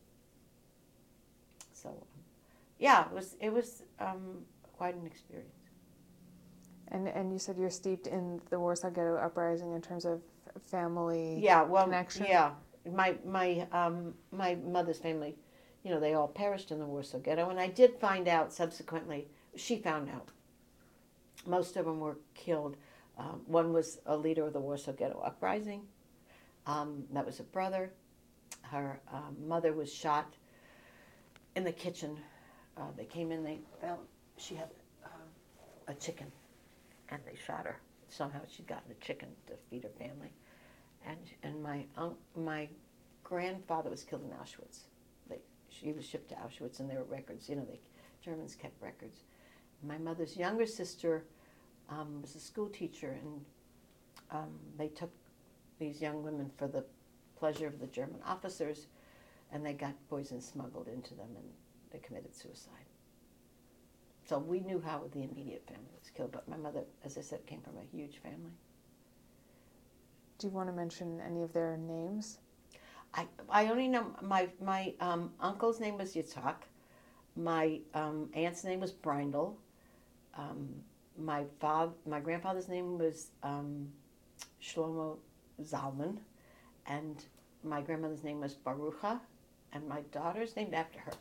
So, yeah, it was it was um, quite an experience. And and you said you're steeped in the Warsaw Ghetto uprising in terms of family Yeah, well, connection? yeah, my my um, my mother's family, you know, they all perished in the Warsaw Ghetto, and I did find out subsequently. She found out most of them were killed. Um, one was a leader of the Warsaw Ghetto uprising. Um, that was a brother. Her um, mother was shot in the kitchen. Uh, they came in. They found she had uh, a chicken, and they shot her. Somehow she'd gotten a chicken to feed her family. And and my un- my grandfather was killed in Auschwitz. They, he was shipped to Auschwitz, and there were records. You know, the Germans kept records. My mother's younger sister um, was a school teacher, and um, they took these young women for the pleasure of the German officers, and they got poison smuggled into them, and they committed suicide. So we knew how the immediate family was killed, but my mother, as I said, came from a huge family. Do you want to mention any of their names? I I only know my my um, uncle's name was Yitzhak. My um, aunt's name was Brindle. Um, my father, my grandfather's name was um, Shlomo Zalman, and my grandmother's name was Barucha, and my daughter's named after her.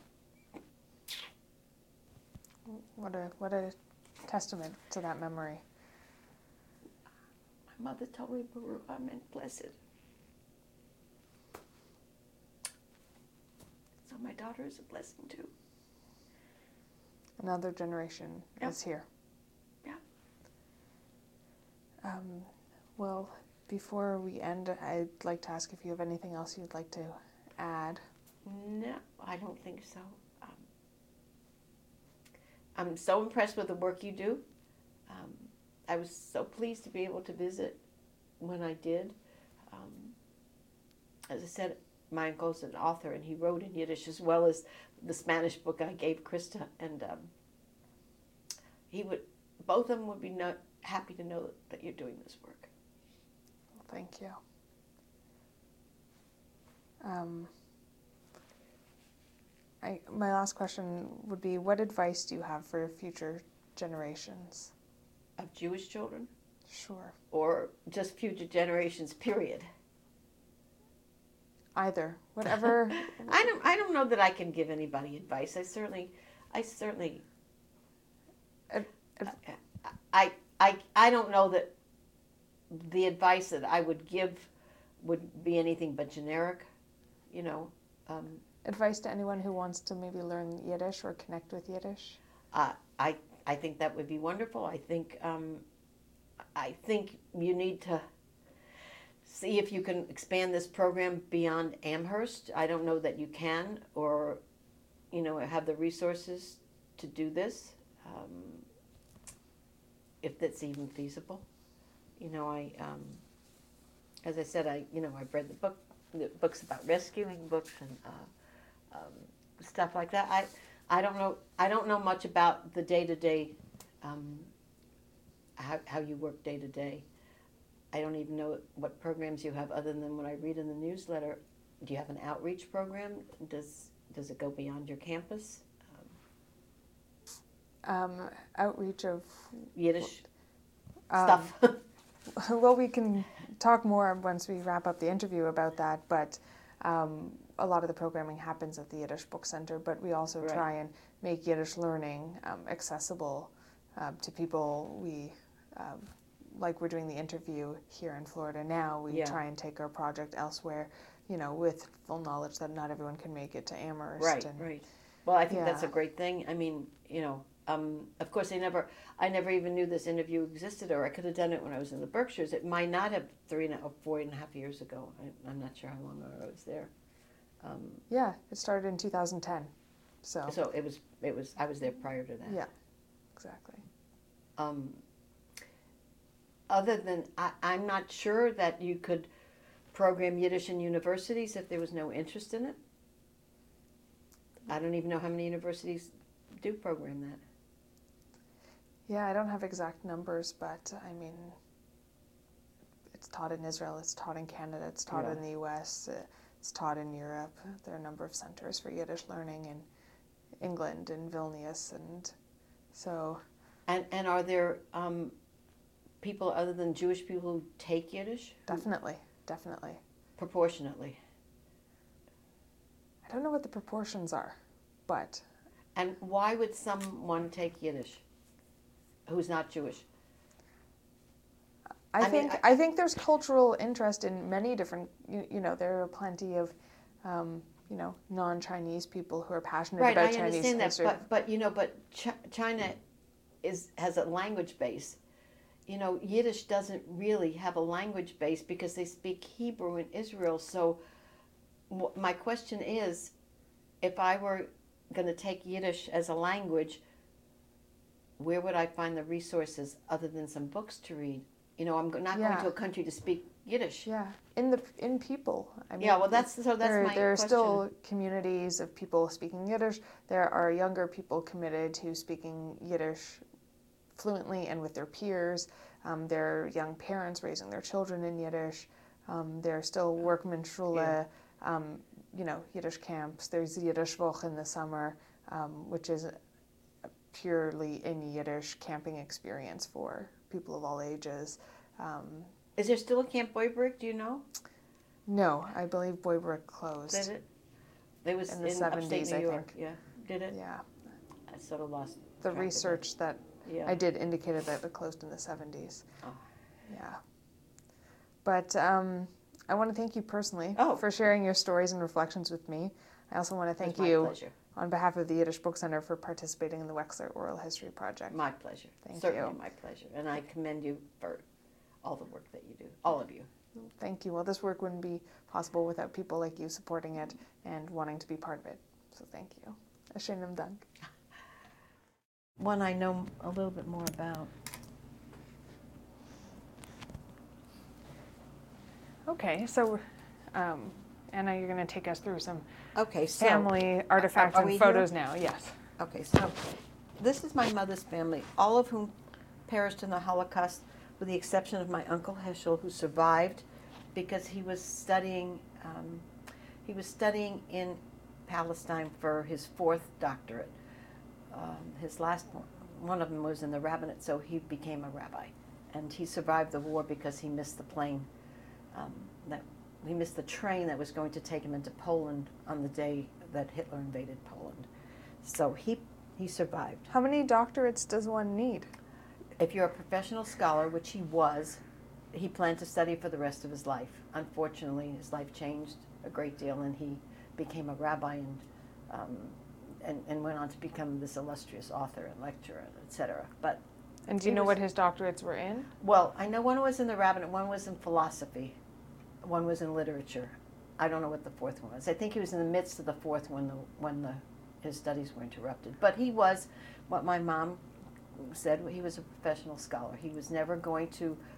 What a what a testament to that memory. My mother told me Barucha meant blessed. So my daughter is a blessing too. Another generation Yep. is here. Yeah. Um, well, before we end, I'd like to ask if you have anything else you'd like to add. No, I don't think so. Um, I'm so impressed with the work you do. Um, I was so pleased to be able to visit when I did. Um, as I said, my uncle's an author, and he wrote in Yiddish as well as the Spanish book I gave Krista, and um, he would, both of them would be no, happy to know that you're doing this work. Well, thank you. Um, I, my last question would be, what advice do you have for future generations? Of Jewish children? Sure. Or just future generations, period? Either. Whatever. I don't. I don't know that I can give anybody advice. I certainly, I certainly. Ad- ad- I, I, I don't know that the advice that I would give would be anything but generic, you know. Um, Advice to anyone who wants to maybe learn Yiddish or connect with Yiddish? uh, I, I think that would be wonderful. I think, um, I think you need to see if you can expand this program beyond Amherst. I don't know that you can, or, you know, have the resources to do this, um, if that's even feasible. You know, I, um, as I said, I, you know, I've read the book, the books about rescuing books and uh, um, stuff like that. I, I don't know, I don't know much about the day to day, how how you work day to day. I don't even know what programs you have other than what I read in the newsletter. Do you have an outreach program? Does does it go beyond your campus? Um, outreach of Yiddish um, stuff. well, we can talk more once we wrap up the interview about that, but um, a lot of the programming happens at the Yiddish Book Center, but we also Right. try and make Yiddish learning um, accessible uh, to people. We, um, like we're doing the interview here in Florida now, we Yeah. try and take our project elsewhere, you know, with full knowledge that not everyone can make it to Amherst. Right, and, right. Well, I think that's a Yeah. great thing. I mean, you know, um, of course, I never, I never even knew this interview existed, or I could have done it when I was in the Berkshires. It might not have three and a, or four and a half years ago. I, I'm not sure how long ago I was there. Um, Yeah, it started in two thousand ten. So, so it was, it was. I was there prior to that. yeah, exactly. Um, other than, I, I'm not sure that you could program Yiddish in universities if there was no interest in it. I don't even know how many universities do program that. Yeah, I don't have exact numbers, but I mean, it's taught in Israel, it's taught in Canada, it's taught Yeah. in the U S, uh, it's taught in Europe. There are a number of centers for Yiddish learning in England and Vilnius, and so. And and are there um, people other than Jewish people who take Yiddish? Definitely, definitely. Proportionately. I don't know what the proportions are, but. And why would someone take Yiddish who's not Jewish? I, I mean, think I- I, think there's cultural interest in many different. You, you know, there are plenty of, um, you know, non-Chinese people who are passionate Right, about I Chinese understand that, history. but but you know, but Ch- China is has a language base. You know, Yiddish doesn't really have a language base because they speak Hebrew in Israel. So, w- my question is, if I were going to take Yiddish as a language, where would I find the resources other than some books to read? You know, I'm go- not going Yeah. to a country to speak Yiddish. Yeah, in the in people. I mean, Yeah, well, that's so. That's there, my there are question. still communities of people speaking Yiddish. There are younger people committed to speaking Yiddish fluently and with their peers. Um, there are young parents raising their children in Yiddish. Um, there are still workman shule, Yeah. um, you know, Yiddish camps. There's Yiddish Woche in the summer, um, which is a purely in Yiddish camping experience for people of all ages. Um, Is there still a Camp Boybrick? Do you know? no, I believe Boybrick closed. Did it? It was In in, the upstate seventies, New I York. think. Yeah. Did it? Yeah, I sort of lost the track of it. research that Yeah. I did indicated that it closed in the seventies. Oh. Yeah. But um, I want to thank you personally Oh. for sharing your stories and reflections with me. I also want to thank It was my you pleasure. on behalf of the Yiddish Book Center for participating in the Wexler Oral History Project. My pleasure. Thank Certainly you. my pleasure. And I commend you for all the work that you do. All of you. Thank you. Well, this work wouldn't be possible without people like you supporting it and wanting to be part of it. So thank you. Ashenim Dank. One I know a little bit more about. Okay, so um, Anna, you're going to take us through some Okay, so family artifacts are we and here? photos now. Yes. Okay, so this is my mother's family, all of whom perished in the Holocaust, with the exception of my uncle Heschel, who survived because he was studying. Um, he was studying in Palestine for his fourth doctorate. Um, his last one, one of them was in the rabbinate, so he became a rabbi, and he survived the war because he missed the plane. Um, that he missed the train that was going to take him into Poland on the day that Hitler invaded Poland. So he he survived. How many doctorates does one need? If you're a professional scholar, which he was, he planned to study for the rest of his life. Unfortunately, his life changed a great deal, and he became a rabbi and um, and, and went on to become this illustrious author and lecturer, et cetera. But And do you he know was- what his doctorates were in? well, I know one was in the rabbinate, one was in philosophy, one was in literature. I don't know what the fourth one was. I think he was in the midst of the fourth when the when the his studies were interrupted. But he was what my mom said. He was a professional scholar. He was never going to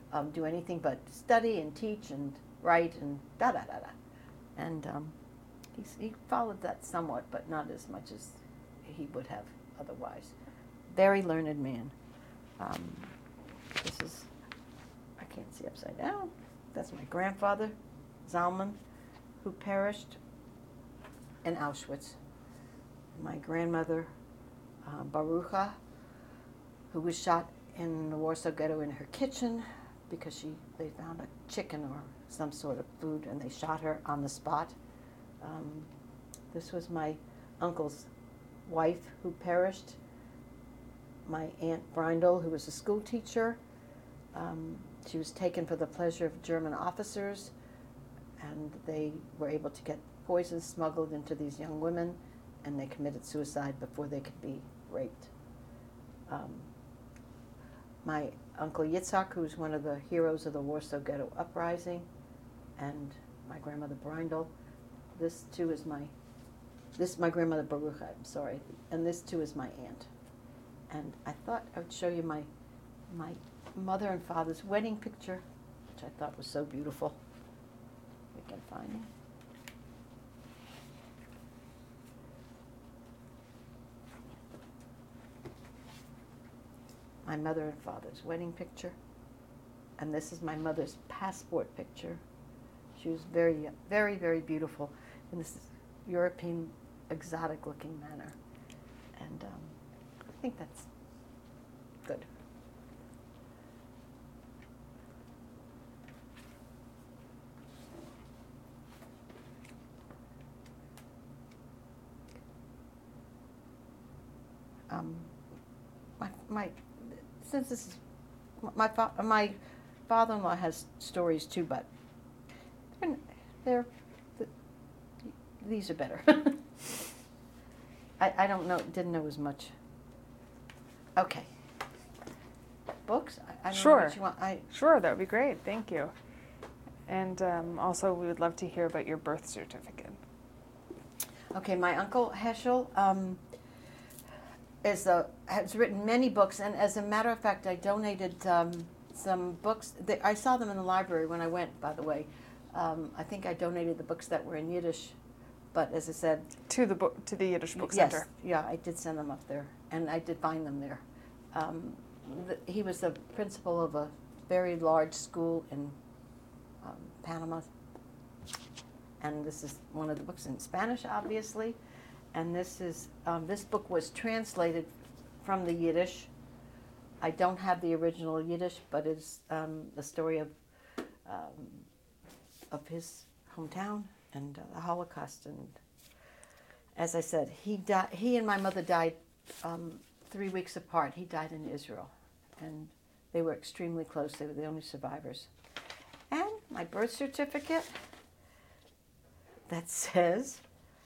um, do anything but study and teach and write and da da da da. And um, he's, he followed that somewhat, but not as much as he would have otherwise. Very learned man. Um, this is, I can't see upside down. That's my grandfather, Zalman, who perished in Auschwitz. My grandmother, uh, Barucha, who was shot in the Warsaw Ghetto in her kitchen because she they found a chicken or some sort of food and they shot her on the spot. Um, this was my uncle's wife who perished. My Aunt Brindle, who was a school teacher. Um, she was taken for the pleasure of German officers, and they were able to get poison smuggled into these young women, and they committed suicide before they could be raped. Um, my Uncle Yitzhak, who's one of the heroes of the Warsaw Ghetto Uprising, and my grandmother Brindle. This too is my, this is my grandmother Barucha, I'm sorry, and this too is my aunt. And I thought I would show you my, my mother and father's wedding picture, which I thought was so beautiful. We can find it. My mother and father's wedding picture. And this is my mother's passport picture. She was very, very, very beautiful in this European, exotic-looking manner. And um, I think that's good. Um, my, my, since this is, my, fa my father-in-law has stories too, but they're, they're these are better. I, I don't know, didn't know as much. Okay. Books? I, I don't Sure. know what you want. I, Sure, that would be great. Thank you. And um, also, we would love to hear about your birth certificate. okay, my uncle Heschel um, is a, has written many books, and as a matter of fact, I donated um, some books. They, I saw them in the library when I went, by the way. Um, I think I donated the books that were in Yiddish, but as I said, To the book, to the Yiddish Book yes, Center. yeah, I did send them up there, and I did find them there. Um, the, he was the principal of a very large school in um, Panama, and this is one of the books in Spanish, obviously. And this is um, this book was translated from the Yiddish. I don't have the original Yiddish, but it's um, the story of um, of his hometown and uh, the Holocaust. And as I said, he died. He and my mother died um, three weeks apart. He died in Israel, and they were extremely close. They were the only survivors. And my birth certificate that says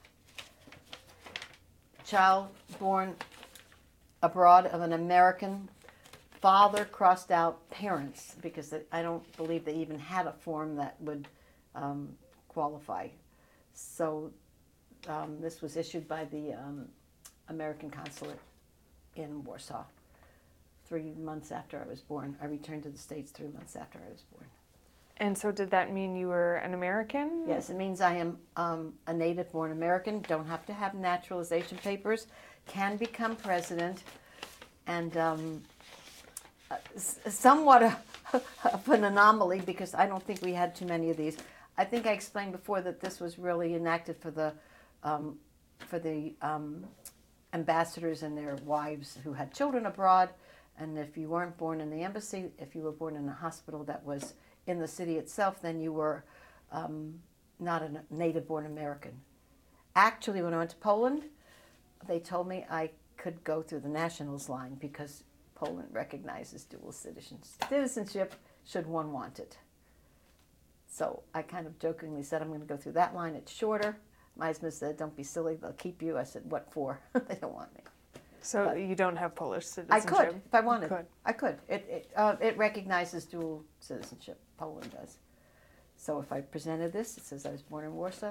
child born abroad of an American father crossed out parents, because I don't believe they even had a form that would um, qualify. So um, this was issued by the um, American consulate in Warsaw three months after I was born. I returned to the States three months after I was born. And so did that mean you were an American? Yes, it means I am um, a native-born American, don't have to have naturalization papers, can become president, and um, somewhat a, of an anomaly, because I don't think we had too many of these. I think I explained before that this was really enacted for the um, for the um, ambassadors and their wives who had children abroad, and if you weren't born in the embassy, if you were born in a hospital that was in the city itself, then you were um, not a native-born American. Actually, when I went to Poland, they told me I could go through the nationals line because Poland recognizes dual citizenship should one want it. So I kind of jokingly said, I'm going to go through that line. It's shorter. My husband said, don't be silly, they'll keep you. I said, what for? They don't want me. So But you don't have Polish I citizenship? could, if I wanted. You could. I could. It, it, uh, it recognizes dual citizenship. Poland does. So if I presented this, it says I was born in Warsaw.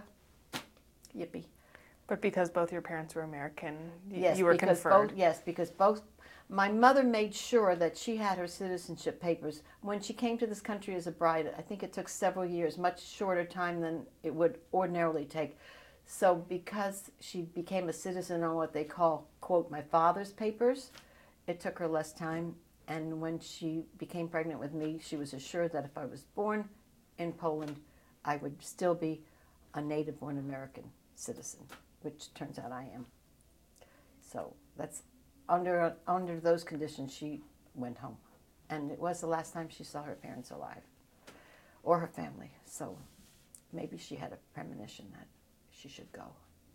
Yippee. But because both your parents were American, y Yes, you were because conferred. both, yes, because both my mother made sure that she had her citizenship papers. When she came to this country as a bride, I think it took several years, much shorter time than it would ordinarily take. So because she became a citizen on what they call, quote, my father's papers, it took her less time. And when she became pregnant with me, she was assured that if I was born in Poland, I would still be a native-born American citizen, which turns out I am. So that's under under those conditions, she went home, and it was the last time she saw her parents alive, or her family. So maybe she had a premonition that she should go.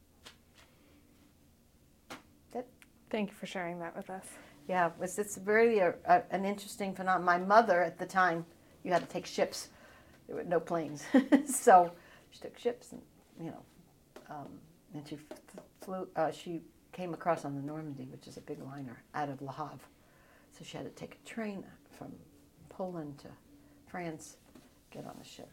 That, Thank you for sharing that with us. yeah, it was, it's really a, a, an interesting phenomenon. My mother at the time, you had to take ships. There were no planes, so she took ships, and you know, um, and she f- flew. Uh, she came across on the Normandy, which is a big liner, out of Le Havre. So she had to take a train from Poland to France, get on the ship.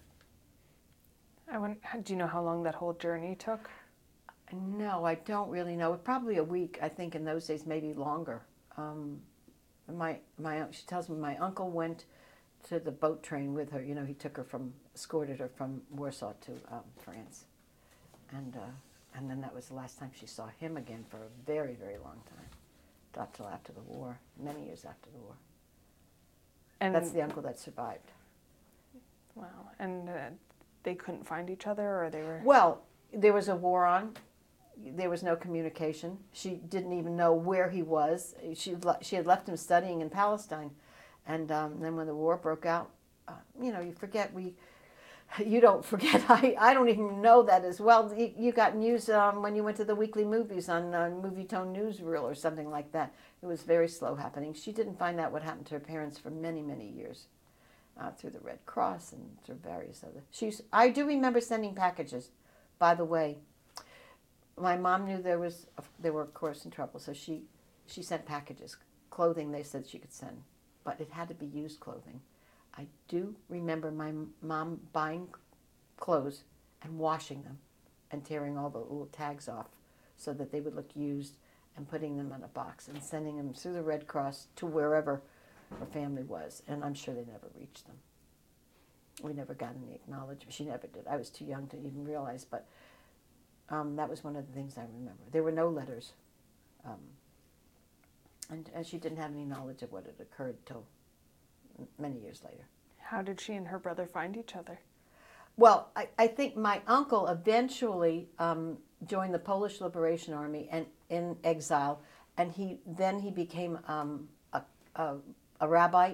I want, do you know how long that whole journey took? No, I don't really know. Probably a week, I think, in those days, maybe longer. Um, my my she tells me my uncle went to the boat train with her. You know, he took her from, escorted her from Warsaw to um, France, and uh, and then that was the last time she saw him again for a very, very long time, not till after the war, many years after the war. And that's the uncle that survived. Wow, and uh, they couldn't find each other, or they were. Well, there was a war on. There was no communication. She didn't even know where he was. She she had left him studying in Palestine, and um, then when the war broke out, uh, you know, you forget we. You don't forget. I, I don't even know that as well. You, you got news um, when you went to the weekly movies on uh, Movietone Newsreel or something like that. It was very slow happening. She didn't find out what happened to her parents for many, many years, uh, through the Red Cross and through various other. She's. I do remember sending packages. By the way, my mom knew there was they were of course in trouble, so she she sent packages, clothing. They said she could send, but it had to be used clothing. I do remember my mom buying clothes and washing them and tearing all the little tags off so that they would look used, and putting them in a box and sending them through the Red Cross to wherever her family was. And I'm sure they never reached them. We never got any acknowledgement. She never did. I was too young to even realize, but um, that was one of the things I remember. There were no letters. Um, and, and she didn't have any knowledge of what had occurred till many years later. How did she and her brother find each other? Well, I, I think my uncle eventually um, joined the Polish Liberation Army and in exile, and he then he became um, a, a, a rabbi.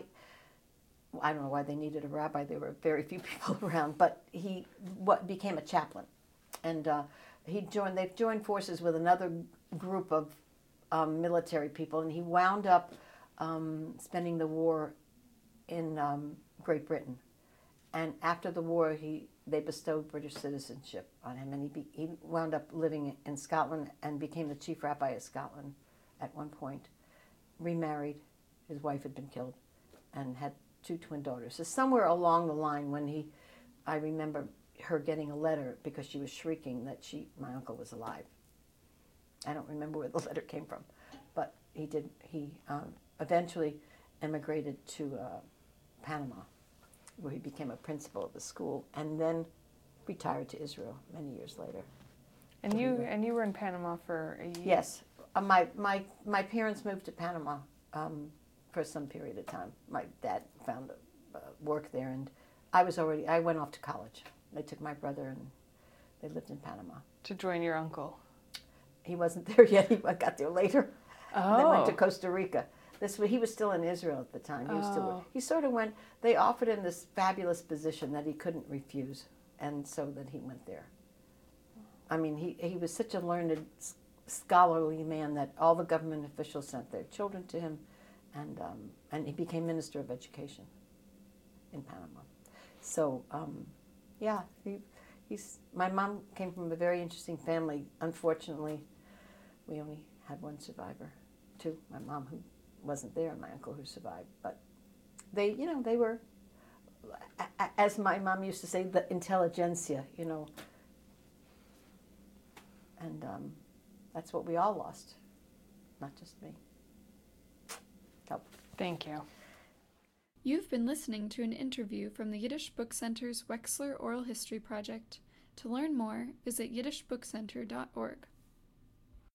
I don't know why they needed a rabbi. There were very few people around, but he what became a chaplain, and uh, he joined. They've joined forces with another group of um, military people, and he wound up um, spending the war in um, Great Britain. And after the war, he they bestowed British citizenship on him, and he be, he wound up living in Scotland and became the chief rabbi of Scotland at one point. Remarried, his wife had been killed, and had two twin daughters. So somewhere along the line, when he, I remember her getting a letter because she was shrieking that she my uncle was alive. I don't remember where the letter came from, but he did. He um, eventually emigrated to Uh, Panama, where he became a principal of the school, and then retired to Israel many years later. And you and you were in Panama for a year. Yes, uh, my my my parents moved to Panama um, for some period of time. My dad found uh, work there, and I was already I went off to college. They took my brother, and they lived in Panama. To join your uncle. He wasn't there yet. He got there later. Oh. And then went to Costa Rica. This he was still in Israel at the time. He was Oh. still he sort of went. They offered him this fabulous position that he couldn't refuse, and so that he went there. I mean, he he was such a learned, scholarly man that all the government officials sent their children to him, and um, and he became Minister of Education in Panama. So um, yeah, he he's my mom came from a very interesting family. Unfortunately, we only had one survivor, two. My mom who wasn't there, and my uncle who survived. But they, you know, they were, as my mom used to say, the intelligentsia, you know. And um, that's what we all lost, not just me. So, Thank you. You've been listening to an interview from the Yiddish Book Center's Wexler Oral History Project. To learn more, visit yiddish book center dot org.